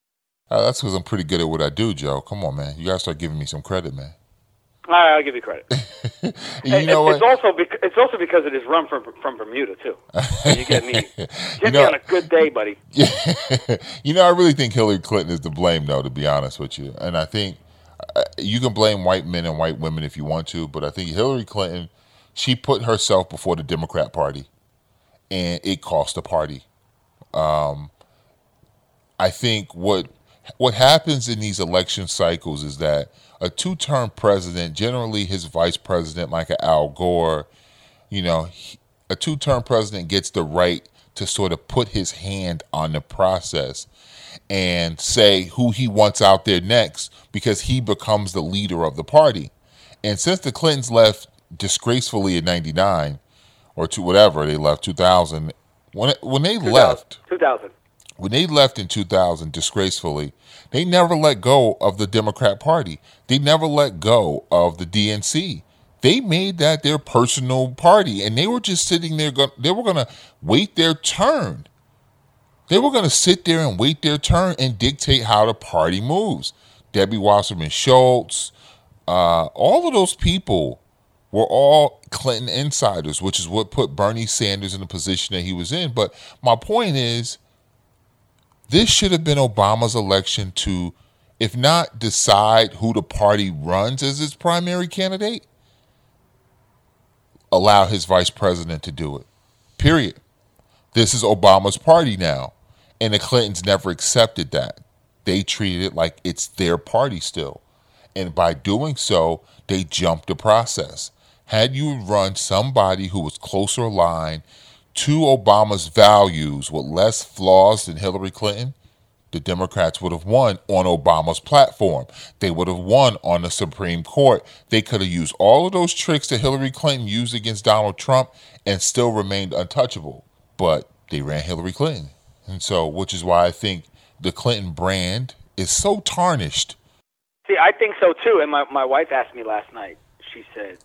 That's because I'm pretty good at what I do, Joe. Come on, man. You gotta start giving me some credit, man. All right, I'll give you credit. You know what? It's also because it is run from Bermuda too. So you get me on a good day, buddy. I really think Hillary Clinton is to blame, though. To be honest with you, and I think you can blame white men and white women if you want to, but I think Hillary Clinton, she put herself before the Democrat Party, and it cost the party. I think what happens in these election cycles is that a two-term president, generally his vice president, like an Al Gore, a two-term president gets the right to sort of put his hand on the process and say who he wants out there next because he becomes the leader of the party. And since the Clintons left disgracefully in 99 or whatever, they left 2000, when they 2000. left 2000. When they left in 2000 disgracefully, they never let go of the Democrat Party. They never let go of the DNC. They made that their personal party, and they were just sitting there. They were going to wait their turn. They were going to sit there and wait their turn and dictate how the party moves. Debbie Wasserman Schultz, all of those people were all Clinton insiders, which is what put Bernie Sanders in the position that he was in. But my point is, this should have been Obama's election to, if not decide who the party runs as its primary candidate, allow his vice president to do it. Period. This is Obama's party now. And the Clintons never accepted that. They treated it like it's their party still. And by doing so, they jumped the process. Had you run somebody who was closer aligned to Obama's values with less flaws than Hillary Clinton, the Democrats would have won on Obama's platform. They would have won on the Supreme Court. They could have used all of those tricks that Hillary Clinton used against Donald Trump and still remained untouchable. But they ran Hillary Clinton. And so, which is why I think the Clinton brand is so tarnished. See, I think so too. And my wife asked me last night, she said,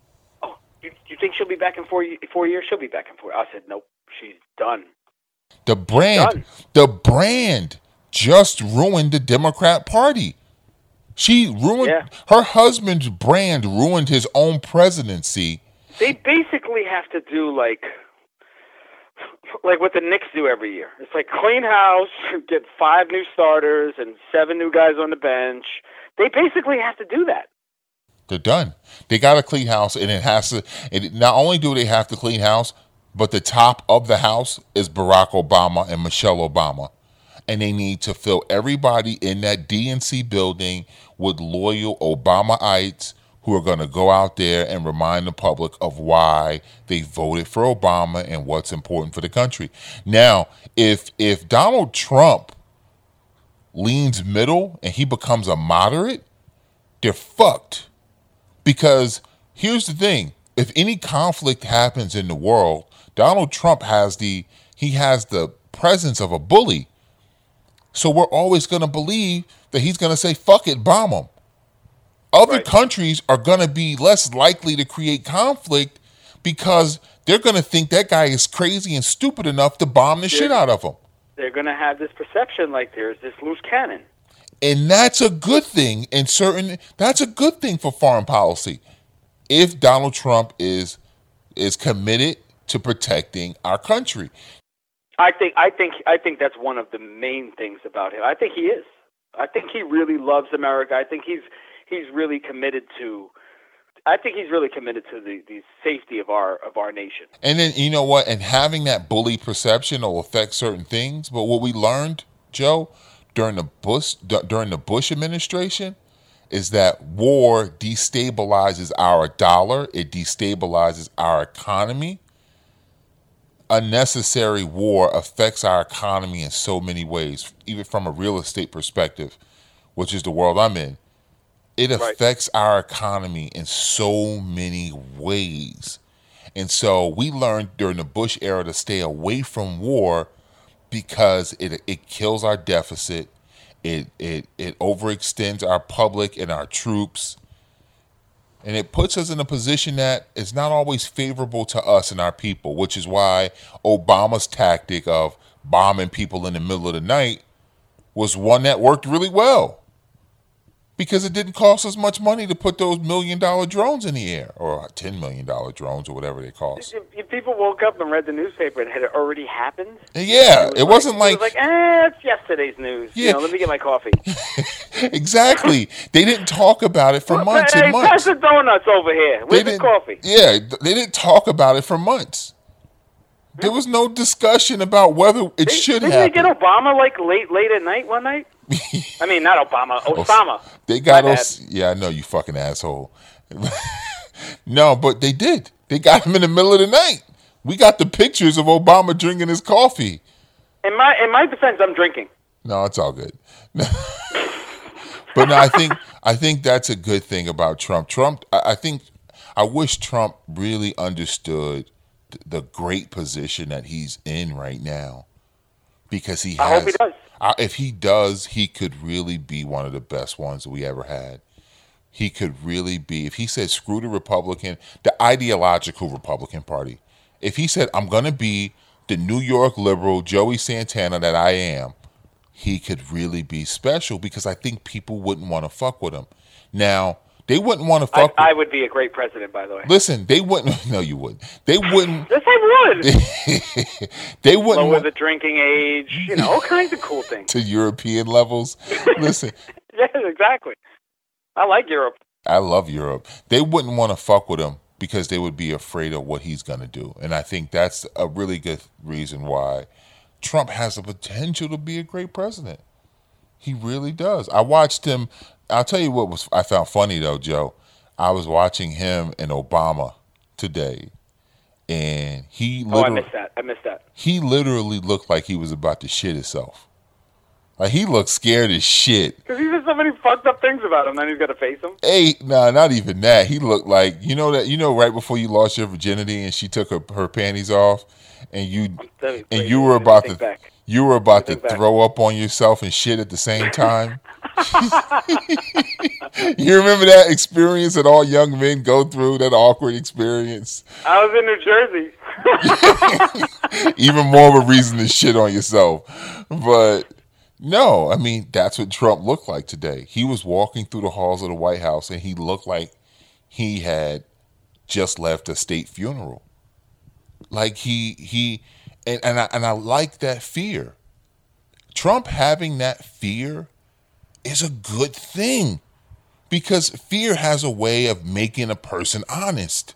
you think she'll be back in 4 years? She'll be back in 4 years. I said, nope, she's done. The brand just ruined the Democrat Party. She ruined her husband's brand, ruined his own presidency. They basically have to do like what the Knicks do every year. It's like clean house, get 5 new starters and 7 new guys on the bench. They basically have to do that. They're done. They got to clean house, and it has to. And not only do they have to clean house, but the top of the house is Barack Obama and Michelle Obama, and they need to fill everybody in that DNC building with loyal Obamaites who are going to go out there and remind the public of why they voted for Obama and what's important for the country. Now, if Donald Trump leans middle and he becomes a moderate, they're fucked. Because here's the thing, if any conflict happens in the world, Donald Trump has the presence of a bully. So we're always going to believe that he's going to say, fuck it, bomb them. Other countries are going to be less likely to create conflict because they're going to think that guy is crazy and stupid enough to bomb the shit out of him. They're going to have this perception like there's this loose cannon. And that's a good thing that's a good thing for foreign policy. If Donald Trump is committed to protecting our country. I think that's one of the main things about him. I think he is. I think he really loves America. I think he's really committed to the safety of our nation. And then you know what? And having that bully perception will affect certain things. But what we learned, Joe, during the Bush administration, is that war destabilizes our dollar. It destabilizes our economy. Unnecessary war affects our economy in so many ways, even from a real estate perspective, which is the world I'm in. It affects our economy in so many ways. And so we learned during the Bush era to stay away from war because it kills our deficit. It overextends our public and our troops. And it puts us in a position that is not always favorable to us and our people, which is why Obama's tactic of bombing people in the middle of the night was one that worked really well because it didn't cost as much money to put those $1 million drones in the air, or $10 million drones, or whatever they cost. If people woke up and read the newspaper and it had already happened. Yeah, it wasn't like it was like, it's yesterday's news. Yeah. Let me get my coffee. Exactly. They didn't talk about it for months and months. Pass the donuts over here. Where's the coffee? Yeah, they didn't talk about it for months. There was no discussion about whether it should happen. Didn't they get Obama like late at night one night? I mean, not Obama, Osama. They got yeah, I know, you fucking asshole. No, but they did. They got him in the middle of the night. We got the pictures of Obama drinking his coffee. In my defense, I'm drinking. No, it's all good. But no, I think that's a good thing about Trump. I wish Trump really understood the great position that he's in right now, because he has. I hope he does. If he does, he could really be one of the best ones that we ever had. He could really be. If he said, screw the ideological Republican Party. If he said, I'm going to be the New York liberal Joey Santana that I am, he could really be special, because I think people wouldn't want to fuck with him. Now, they wouldn't want to fuck with him. I would be a great president, by the way. Listen, they wouldn't. No, you wouldn't. They wouldn't. Yes, I would. They wouldn't. Lower the drinking age, all kinds of cool things. To European levels. Listen. Yes, exactly. I like Europe. I love Europe. They wouldn't want to fuck with him because they would be afraid of what he's going to do. And I think that's a really good reason why Trump has the potential to be a great president. He really does. I watched him. I'll tell you what I found funny, though, Joe. I was watching him and Obama today, and he literally... I missed that. He literally looked like he was about to shit himself. Like, he looked scared as shit. Because he said so many fucked up things about him, then he's got to face him. Hey, no, not even that. He looked like, right before you lost your virginity and she took her panties off, and you were about to throw up on yourself and shit at the same time. You remember that experience that all young men go through, that awkward experience? I was in New Jersey. Even more of a reason to shit on yourself. But no, I mean, that's what Trump looked like today. He was walking through the halls of the White House, and he looked like he had just left a state funeral. Like and I like that fear. Trump having that fear is a good thing, because fear has a way of making a person honest.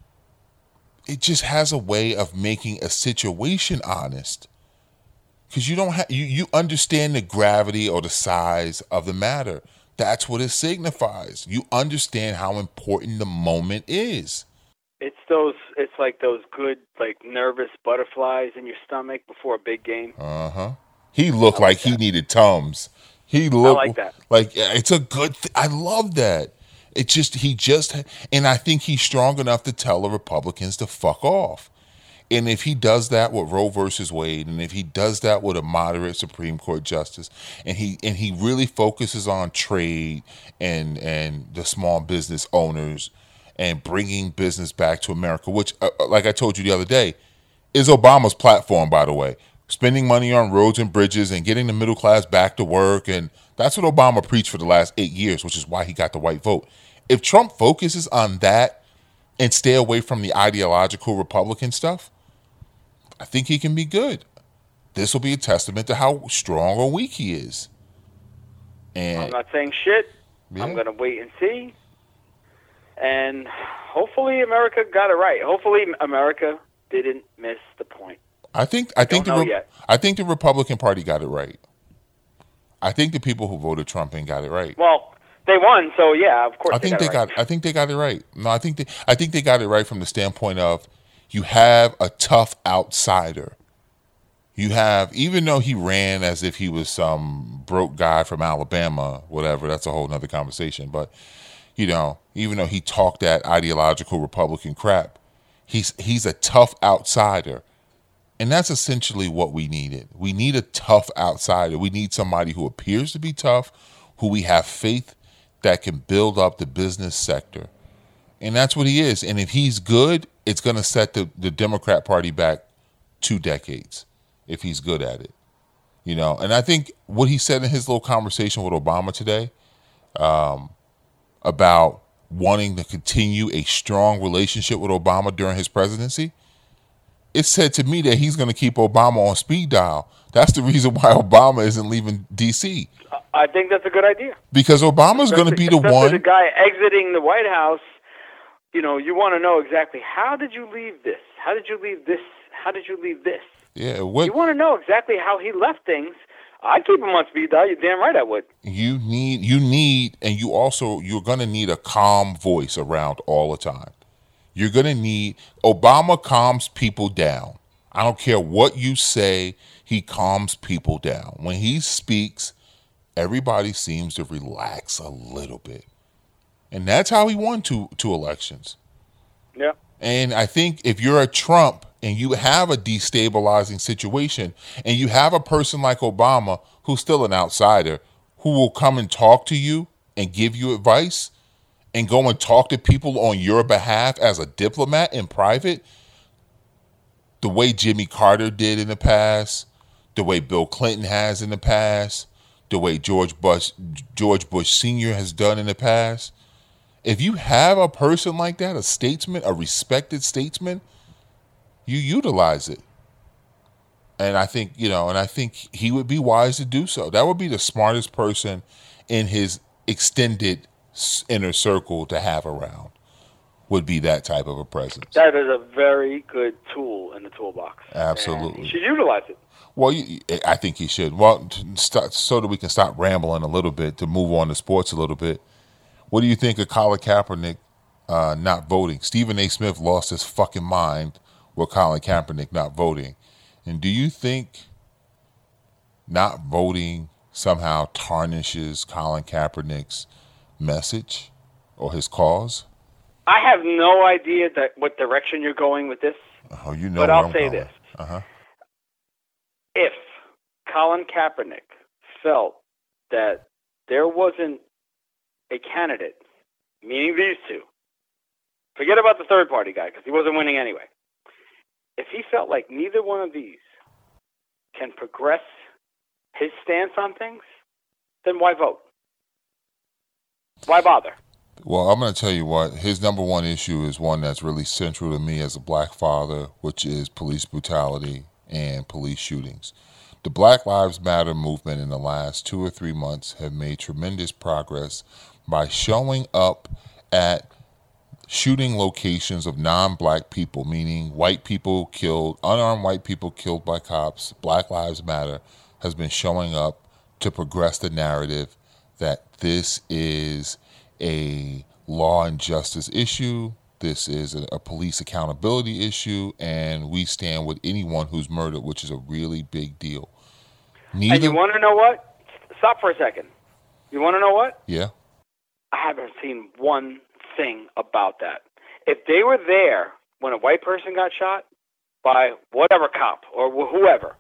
It just has a way of making a situation honest, because you understand the gravity or the size of the matter. That's what it signifies. You understand how important the moment is. It's like those good, like, nervous butterflies in your stomach before a big game. He looked like he needed Tums. I like that. Like, it's a good thing. I love that. And I think he's strong enough to tell the Republicans to fuck off. And if he does that with Roe versus Wade, and if he does that with a moderate Supreme Court justice, and he really focuses on trade and the small business owners and bringing business back to America, which, like I told you the other day, is Obama's platform, by the way. Spending money on roads and bridges and getting the middle class back to work. And that's what Obama preached for the last 8 years, which is why he got the white vote. If Trump focuses on that and stay away from the ideological Republican stuff, I think he can be good. This will be a testament to how strong or weak he is. And I'm not saying shit. Yeah. I'm going to wait and see. And hopefully America got it right. Hopefully America didn't miss the point. I think the Republican Party got it right. I think the people who voted Trump in got it right. Well, they won, so yeah, of course. I think they got it right. No, I think they got it right from the standpoint of, you have a tough outsider. You have, even though he ran as if he was some broke guy from Alabama, whatever, that's a whole nother conversation. But, even though he talked that ideological Republican crap, he's a tough outsider. And that's essentially what we needed. We need a tough outsider. We need somebody who appears to be tough, who we have faith that can build up the business sector. And that's what he is. And if he's good, it's going to set the Democrat Party back 2 decades if he's good at it. And I think what he said in his little conversation with Obama today about wanting to continue a strong relationship with Obama during his presidency, it said to me that he's going to keep Obama on speed dial. That's the reason why Obama isn't leaving D.C. I think that's a good idea. Because Obama's going to be the one. The guy exiting the White House, you want to know exactly, how did you leave this? How did you leave this? How did you leave this? Yeah, you want to know exactly how he left things. I'd keep him on speed dial. You're damn right I would. You're going to need a calm voice around all the time. You're going to need, Obama calms people down. I don't care what you say, he calms people down. When he speaks, everybody seems to relax a little bit. And that's how he won two elections. Yeah. And I think if you're a Trump and you have a destabilizing situation and you have a person like Obama who's still an outsider who will come and talk to you and give you advice and go and talk to people on your behalf as a diplomat in private, the way Jimmy Carter did in the past, the way Bill Clinton has in the past, the way George Bush Sr. has done in the past. If you have a person like that, a statesman, a respected statesman, you utilize it. And I think, he would be wise to do so. That would be the smartest person in his extended inner circle to have around, would be that type of a presence. That is a very good tool in the toolbox. Absolutely. And he should utilize it. Well, I think he should. Well, so that we can stop rambling a little bit, to move on to sports a little bit. What do you think of Colin Kaepernick not voting? Stephen A. Smith lost his fucking mind with Colin Kaepernick not voting. And do you think not voting somehow tarnishes Colin Kaepernick's message or his cause? I have no idea what direction you're going with this. Oh, you know. But I'll say this. Uh-huh. If Colin Kaepernick felt that there wasn't a candidate, meaning these two, forget about the third party guy because he wasn't winning anyway. If he felt like neither one of these can progress his stance on things, then why vote? Why bother? Well, I'm going to tell you what, his number one issue is one that's really central to me as a black father, which is police brutality and police shootings. The Black Lives Matter movement in the last 2 or 3 months have made tremendous progress by showing up at shooting locations of non-black people, meaning white people killed, unarmed white people killed by cops. Black Lives Matter has been showing up to progress the narrative that this is a law and justice issue, this is a police accountability issue, and we stand with anyone who's murdered, which is a really big deal. And you want to know what? Stop for a second. You want to know what? Yeah. I haven't seen one thing about that. If they were there when a white person got shot by whatever cop or whoever,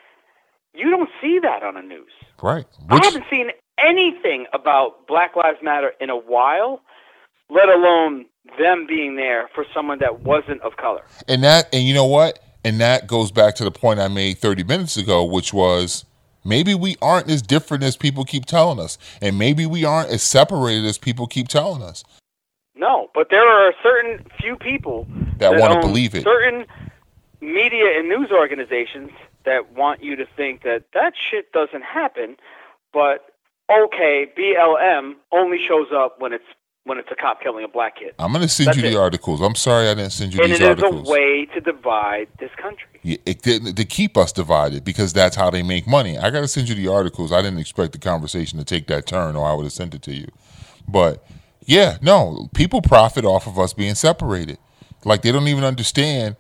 you don't see that on the news. Right. I haven't seen anything about Black Lives Matter in a while, let alone them being there for someone that wasn't of color. And you know what? And that goes back to the point I made 30 minutes ago, which was maybe we aren't as different as people keep telling us. And maybe we aren't as separated as people keep telling us. No, but there are a certain few people that want to believe it. Certain media and news organizations that want you to think that shit doesn't happen, but okay, BLM only shows up when it's a cop killing a black kid. I'm going to send you the articles. I'm sorry I didn't send you these articles. And it is a way to divide this country. Yeah, to keep us divided, because that's how they make money. I got to send you the articles. I didn't expect the conversation to take that turn, or I would have sent it to you. But yeah, no, people profit off of us being separated. Like, they don't even understand,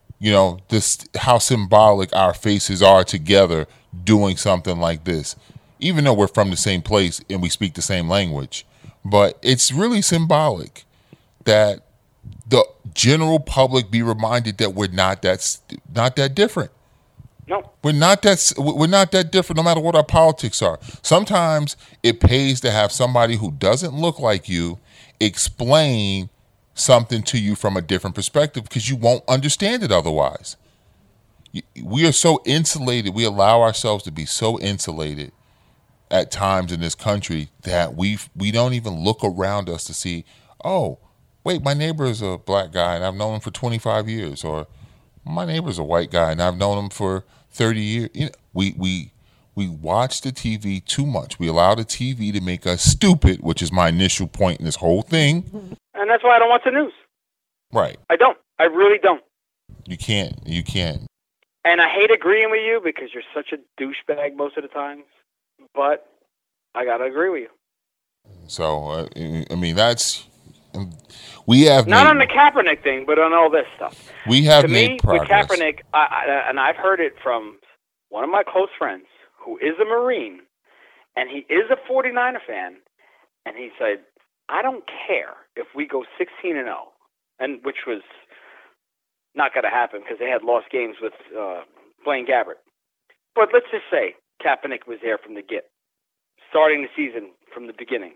this, how symbolic our faces are together doing something like this, even though we're from the same place and we speak the same language. But it's really symbolic that the general public be reminded that we're not that different. No, we're not that different, no matter what our politics are. Sometimes it pays to have somebody who doesn't look like you explain something to you from a different perspective, because you won't understand it otherwise. We are so insulated. We allow ourselves to be so insulated at times in this country that we don't even look around us to see, oh, wait, my neighbor is a black guy and I've known him for 25 years, or my neighbor's a white guy and I've known him for 30 years. You know, we watch the TV too much. We allow the TV to make us stupid, which is my initial point in this whole thing. And that's why I don't watch the news. Right. I don't. I really don't. You can't. And I hate agreeing with you because you're such a douchebag most of the time. But I got to agree with you. So, I mean, we have not on the Kaepernick thing, but on all this stuff. We have to made me, progress. With Kaepernick, and I've heard it from one of my close friends who is a Marine, and he is a 49er fan, and he said, I don't care if we go 16-0, and which was not going to happen because they had lost games with Blaine Gabbert. But let's just say Kaepernick was there from the get, starting the season from the beginning.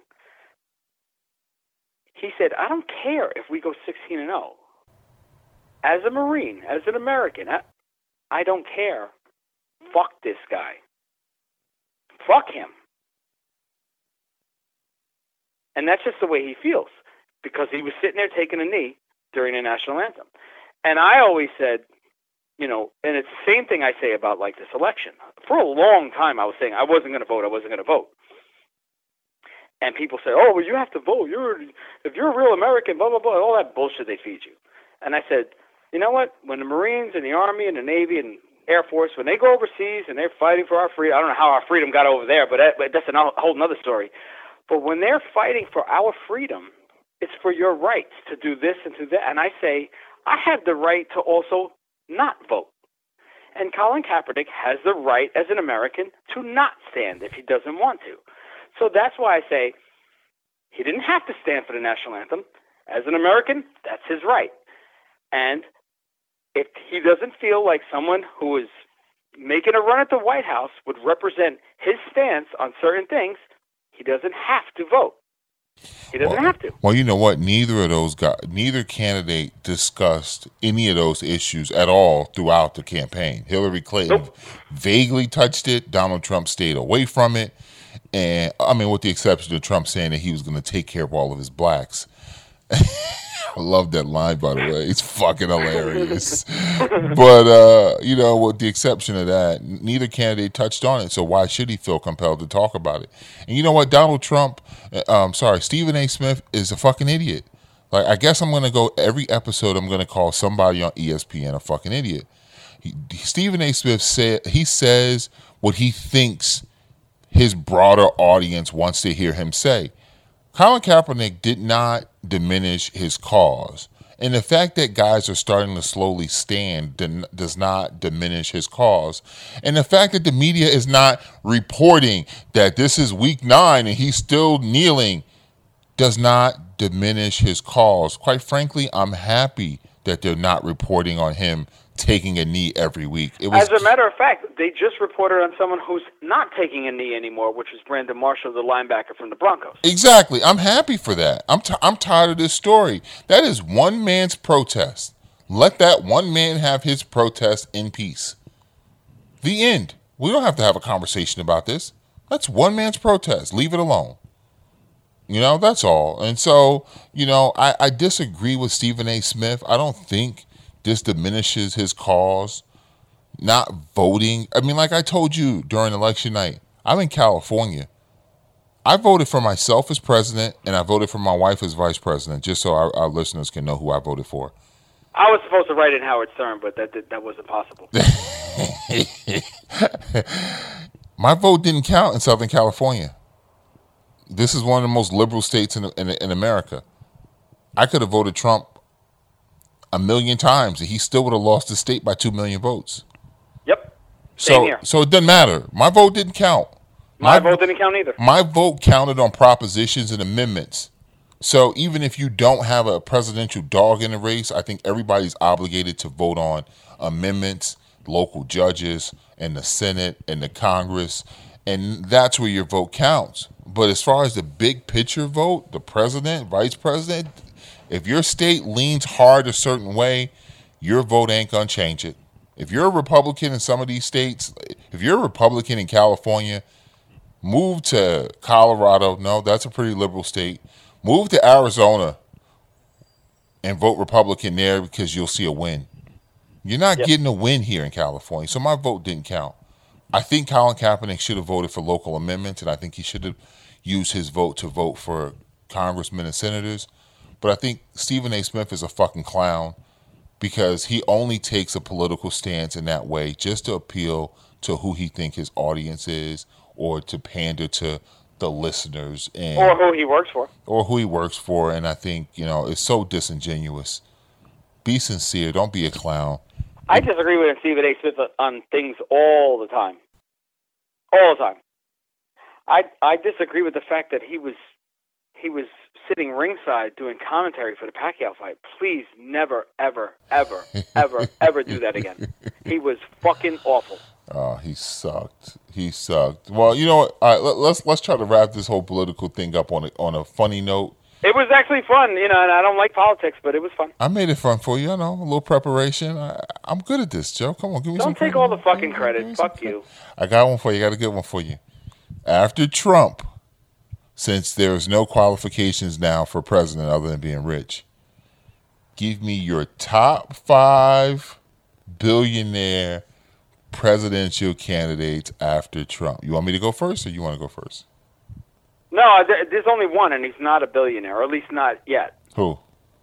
He said, I don't care if we go 16-0. As a Marine, as an American, I don't care. Fuck this guy. Fuck him. And that's just the way he feels, because he was sitting there taking a knee during the national anthem. And I always said, you know, and it's the same thing I say about like this election. For a long time I was saying I wasn't going to vote. And people say, oh, well, you have to vote. If you're a real American, blah, blah, blah, all that bullshit they feed you. And I said, you know what? When the Marines and the Army and the Navy and Air Force, when they go overseas and they're fighting for our freedom, I don't know how our freedom got over there, but that's a whole other story. But when they're fighting for our freedom, it's for your rights to do this and to that. And I say, I have the right to also not vote. And Colin Kaepernick has the right as an American to not stand if he doesn't want to. So that's why I say he didn't have to stand for the national anthem. As an American, that's his right. And if he doesn't feel like someone who is making a run at the White House would represent his stance on certain things, he doesn't have to vote. He doesn't have to. Well, you know what? Neither candidate discussed any of those issues at all throughout the campaign. Hillary Clinton vaguely touched it. Donald Trump stayed away from it. And I mean, with the exception of Trump saying that he was going to take care of all of his blacks. I love that line, by the way. It's fucking hilarious. But, you know, with the exception of that, neither candidate touched on it. So why should he feel compelled to talk about it? And you know what? Stephen A. Smith is a fucking idiot. Like, I guess I'm going to go every episode, I'm going to call somebody on ESPN a fucking idiot. Stephen A. Smith says what he thinks his broader audience wants to hear him say. Colin Kaepernick did not diminish his cause. And the fact that guys are starting to slowly stand does not diminish his cause. And the fact that the media is not reporting that this is week 9 and he's still kneeling does not diminish his cause. Quite frankly, I'm happy that they're not reporting on him taking a knee every week. As a matter of fact, they just reported on someone who's not taking a knee anymore, which is Brandon Marshall, the linebacker from the Broncos. Exactly. I'm happy for that. I'm tired of this story. That is one man's protest. Let that one man have his protest in peace. The end. We don't have to have a conversation about this. That's one man's protest. Leave it alone. You know, that's all. And so, you know, I disagree with Stephen A. Smith. I don't think this diminishes his cause. Not voting. I mean, like I told you during election night, I'm in California. I voted for myself as president, and I voted for my wife as vice president, just so our listeners can know who I voted for. I was supposed to write in Howard Stern, but that wasn't possible. My vote didn't count in Southern California. This is one of the most liberal states in America. I could have voted Trump 1 million times, and he still would have lost the state by 2 million votes. Yep. Same here. So it doesn't matter. My vote didn't count. My vote didn't count either. My vote counted on propositions and amendments. So even if you don't have a presidential dog in the race, I think everybody's obligated to vote on amendments, local judges, and the Senate and the Congress, and that's where your vote counts. But as far as the big picture vote, the president, vice president, if your state leans hard a certain way, your vote ain't gonna change it. If you're a Republican in some of these states, if you're a Republican in California, move to Colorado. No, that's a pretty liberal state. Move to Arizona and vote Republican there because you'll see a win. You're not getting a win here in California, so my vote didn't count. I think Colin Kaepernick should have voted for local amendments, and I think he should have used his vote to vote for congressmen and senators. But I think Stephen A. Smith is a fucking clown because he only takes a political stance in that way just to appeal to who he thinks his audience is or to pander to the listeners. Or who he works for. Or who he works for, and I think, it's so disingenuous. Be sincere. Don't be a clown. I disagree with Stephen A. Smith on things all the time. All the time. I disagree with the fact that he was sitting ringside doing commentary for the Pacquiao fight. Please never, ever, ever, ever, ever do that again. He was fucking awful. Oh, he sucked. He sucked. Well, you know what? All right, let's try to wrap this whole political thing up on a funny note. It was actually fun, and I don't like politics, but it was fun. I made it fun for you. I know, a little preparation. I'm good at this, Joe. Come on, give me some credit. Don't take all the fucking credit. Fuck you. I got one for you. I got a good one for you. After Trump, since there's no qualifications now for president other than being rich, give me your top 5 billionaire presidential candidates after Trump. You want me to go first, or you want to go first? No, there's only one, and he's not a billionaire, or at least not yet. Who?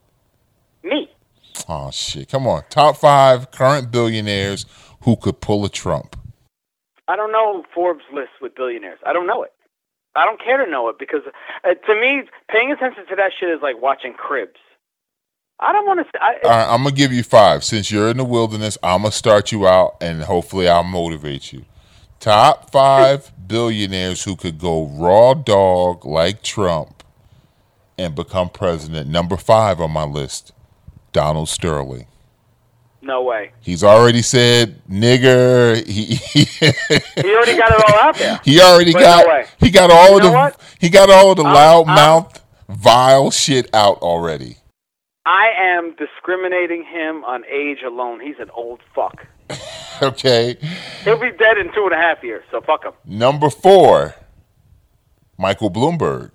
Me. Oh, shit. Come on. Top 5 current billionaires who could pull a Trump. I don't know Forbes' list with billionaires. I don't know it. I don't care to know it because, to me, paying attention to that shit is like watching Cribs. I don't want to... All right, I'm going to give you 5. Since you're in the wilderness, I'm going to start you out, and hopefully I'll motivate you. Top 5 billionaires who could go raw dog like Trump and become president. Number 5 on my list, Donald Sterling. No way. He's already said nigger. He already got it all out there. He already he got all of the loudmouth vile shit out already. I am discriminating him on age alone. He's an old fuck. Okay. He'll be dead in 2.5 years, so fuck him. Number 4, Michael Bloomberg.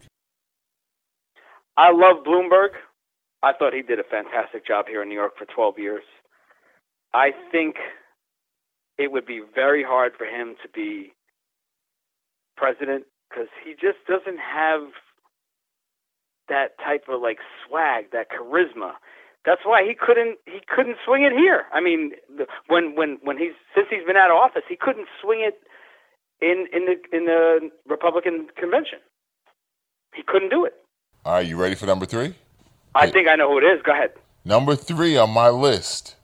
I love Bloomberg. I thought he did a fantastic job here in New York for 12 years. I think it would be very hard for him to be president because he just doesn't have that type of like swag, that charisma. That's why he couldn't swing it here. I mean, since he's been out of office, he couldn't swing it in the Republican convention. He couldn't do it. All right, you ready for number 3? I think I know who it is. Go ahead. Number 3 on my list,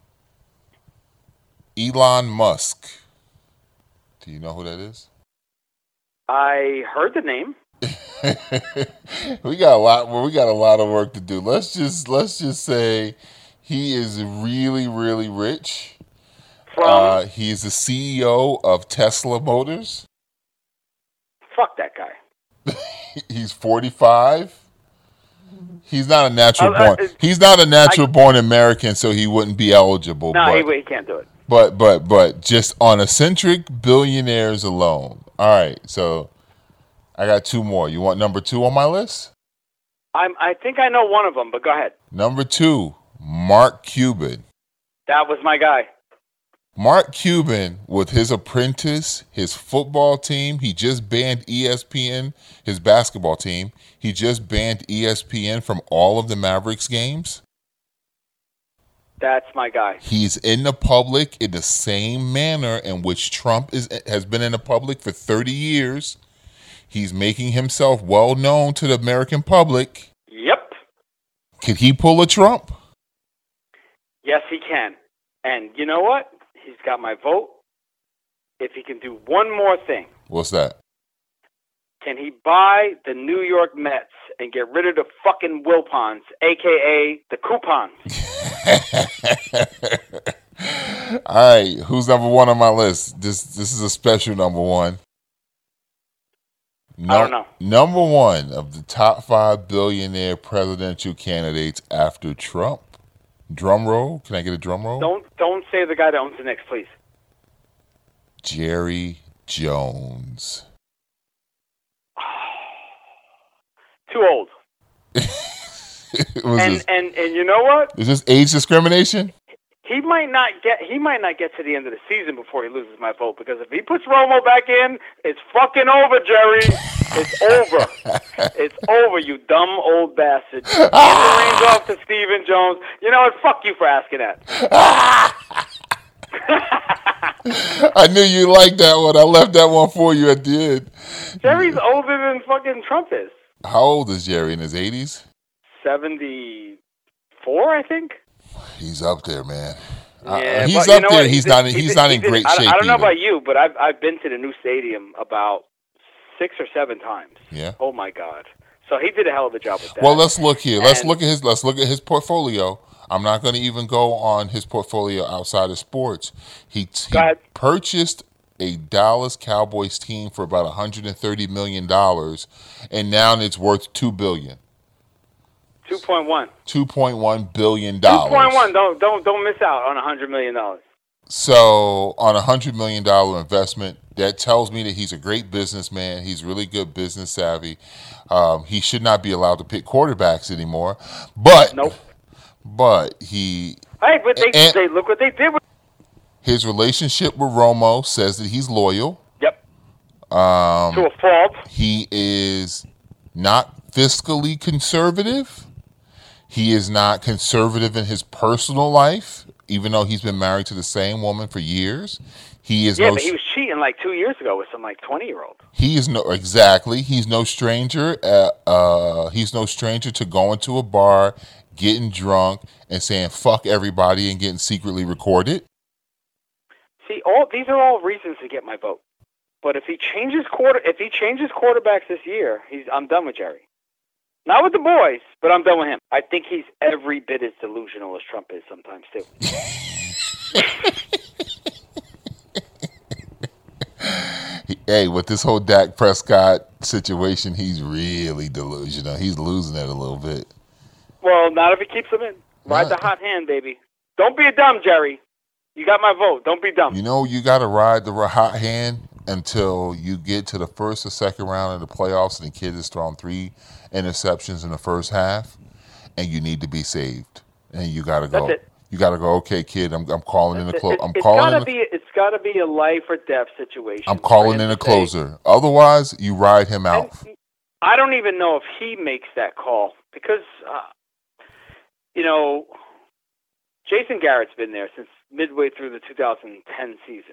Elon Musk. Do you know who that is? I heard the name. We got a lot of work to do. Let's just say he is really, really rich. He's the CEO of Tesla Motors. Fuck that guy. He's 45. He's not a natural born. He's not a natural born American, so he wouldn't be eligible. No, he can't do it. But just on eccentric billionaires alone. All right, so I got 2 more. You want number 2 on my list? I think I know one of them, but go ahead. Number 2, Mark Cuban. That was my guy. Mark Cuban, with his apprentice, his football team, he just banned ESPN, his basketball team. He just banned ESPN from all of the Mavericks games. That's my guy. He's in the public in the same manner in which Trump has been in the public for 30 years. He's making himself well known to the American public. Yep. Could he pull a Trump? Yes, he can. And you know what? He's got my vote. If he can do one more thing. What's that? Can he buy the New York Mets and get rid of the fucking Wilpons, a.k.a. the coupons? All right. Who's number 1 on my list? This is a special number 1. I don't know. Number 1 of the top 5 billionaire presidential candidates after Trump, Drum roll. Can I get a drum roll? Don't say the guy that owns the Knicks, please. Jerry Jones. Too old. And you know what? Is this age discrimination? He might not get to the end of the season before he loses my vote, because if he puts Romo back in, it's fucking over, Jerry. It's over. It's over, you dumb old bastard. Give the reins off to Stephen Jones. You know what? Fuck you for asking that. I knew you liked that one. I left that one for you at the end. Jerry's older than fucking Trump is. How old is Jerry? In his 80s? 74, I think. He's up there, man. Yeah, he's up there. He's not in great shape. I don't know either. about you, but I've been to the new stadium about 6 or 7 times. Yeah. Oh my God. So he did a hell of a job with that. Well, let's look here. Let's look at his portfolio. I'm not going to even go on his portfolio outside of sports. He purchased a Dallas Cowboys team for about $130 million, and now it's worth $2 billion. 2.1. $2.1 billion. 2.1. Don't miss out on $100 million. So on a $100 million investment, that tells me that he's a great businessman. He's really good business savvy. He should not be allowed to pick quarterbacks anymore. But nope. But he. Hey, but they look what they did with. His relationship with Romo says that he's loyal. Yep. To a fault. He is not fiscally conservative. He is not conservative in his personal life, even though he's been married to the same woman for years. But he was cheating like 2 years ago with some like 20-year-old. He's no stranger. He's no stranger to going to a bar, getting drunk, and saying "fuck everybody" and getting secretly recorded. See, these are all reasons to get my vote. But if he changes quarterbacks this year, I'm done with Jerry. Not with the boys, but I'm done with him. I think he's every bit as delusional as Trump is sometimes, too. Hey, with this whole Dak Prescott situation, he's really delusional. He's losing it a little bit. Well, not if he keeps him in. Ride the hot hand, baby. Don't be a dumb, Jerry. You got my vote. Don't be dumb. You know, you got to ride the hot hand until you get to the first or second round of the playoffs and the kid has thrown 3 interceptions in the first half, and you need to be saved. And you got to go. That's it. You got to go, okay, kid, I'm calling in the closer. It's got to be a life or death situation. I'm calling in a closer. Otherwise, you ride him out. I don't even know if he makes that call because, Jason Garrett's been there since midway through the 2010 season.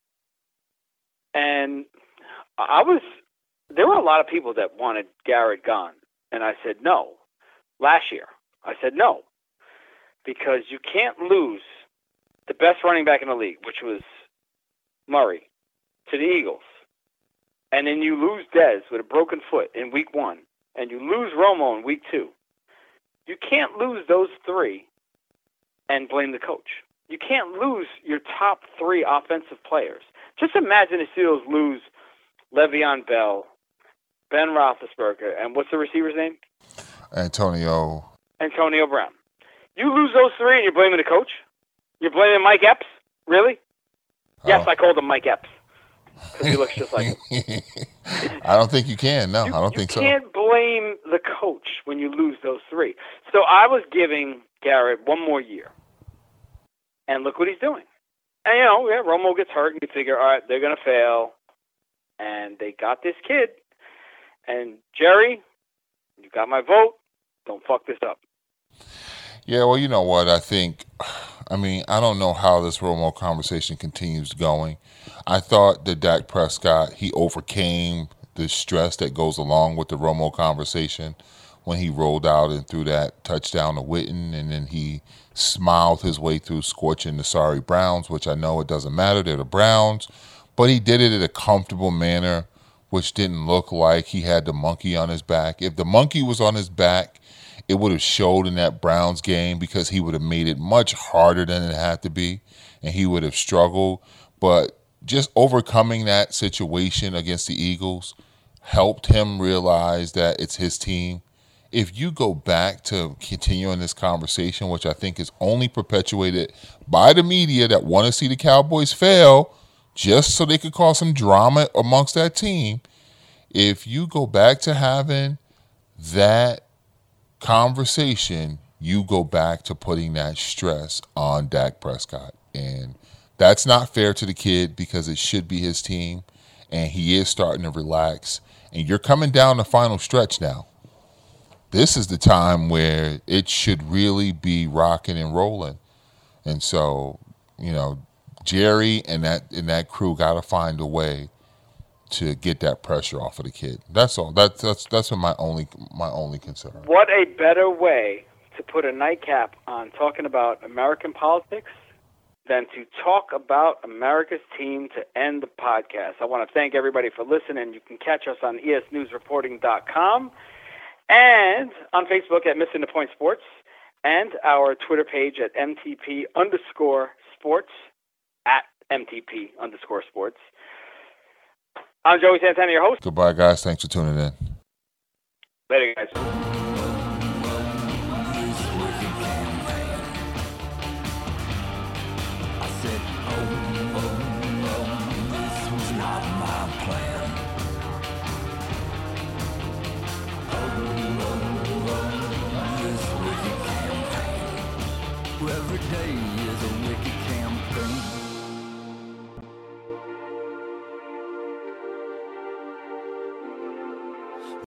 And there were a lot of people that wanted Garrett gone. And I said no. Last year, I said no. Because you can't lose the best running back in the league, which was Murray, to the Eagles. And then you lose Dez with a broken foot in week 1. And you lose Romo in week 2. You can't lose those 3 and blame the coach. You can't lose your top 3 offensive players. Just imagine the Steelers lose Le'Veon Bell, Ben Roethlisberger, and what's the receiver's name? Antonio Brown. You lose those 3 and you're blaming the coach? You're blaming Mike Epps? Really? Yes, I called him Mike Epps. Because he looks just like him. I don't think you can. No, I don't think so. You can't blame the coach when you lose those 3. So I was giving Garrett 1 more year. And look what he's doing. And, Romo gets hurt, and you figure, all right, they're going to fail. And they got this kid. And, Jerry, you got my vote. Don't fuck this up. Yeah, well, you know what? I don't know how this Romo conversation continues going. I thought that Dak Prescott, he overcame the stress that goes along with the Romo conversation when he rolled out and threw that touchdown to Witten, and then he smiled his way through scorching the sorry Browns, which I know it doesn't matter. They're the Browns. But he did it in a comfortable manner, which didn't look like he had the monkey on his back. If the monkey was on his back, it would have showed in that Browns game because he would have made it much harder than it had to be, and he would have struggled. But just overcoming that situation against the Eagles helped him realize that it's his team. if you go back to continuing this conversation, which I think is only perpetuated by the media that want to see the Cowboys fail just so they could cause some drama amongst that team, if you go back to having that conversation, you go back to putting that stress on Dak Prescott. And that's not fair to the kid because it should be his team, and he is starting to relax. And you're coming down the final stretch now. This is the time where it should really be rocking and rolling. And so, Jerry and that crew got to find a way to get that pressure off of the kid. That's all. That's my only concern. What a better way to put a nightcap on talking about American politics than to talk about America's team to end the podcast. I want to thank everybody for listening. You can catch us on esnewsreporting.com and on Facebook at Missing the Point Sports, and our Twitter page at MTP_sports, at MTP_sports. I'm Joey Santana, your host. Goodbye, guys. Thanks for tuning in. Later, guys. Every day is a wicked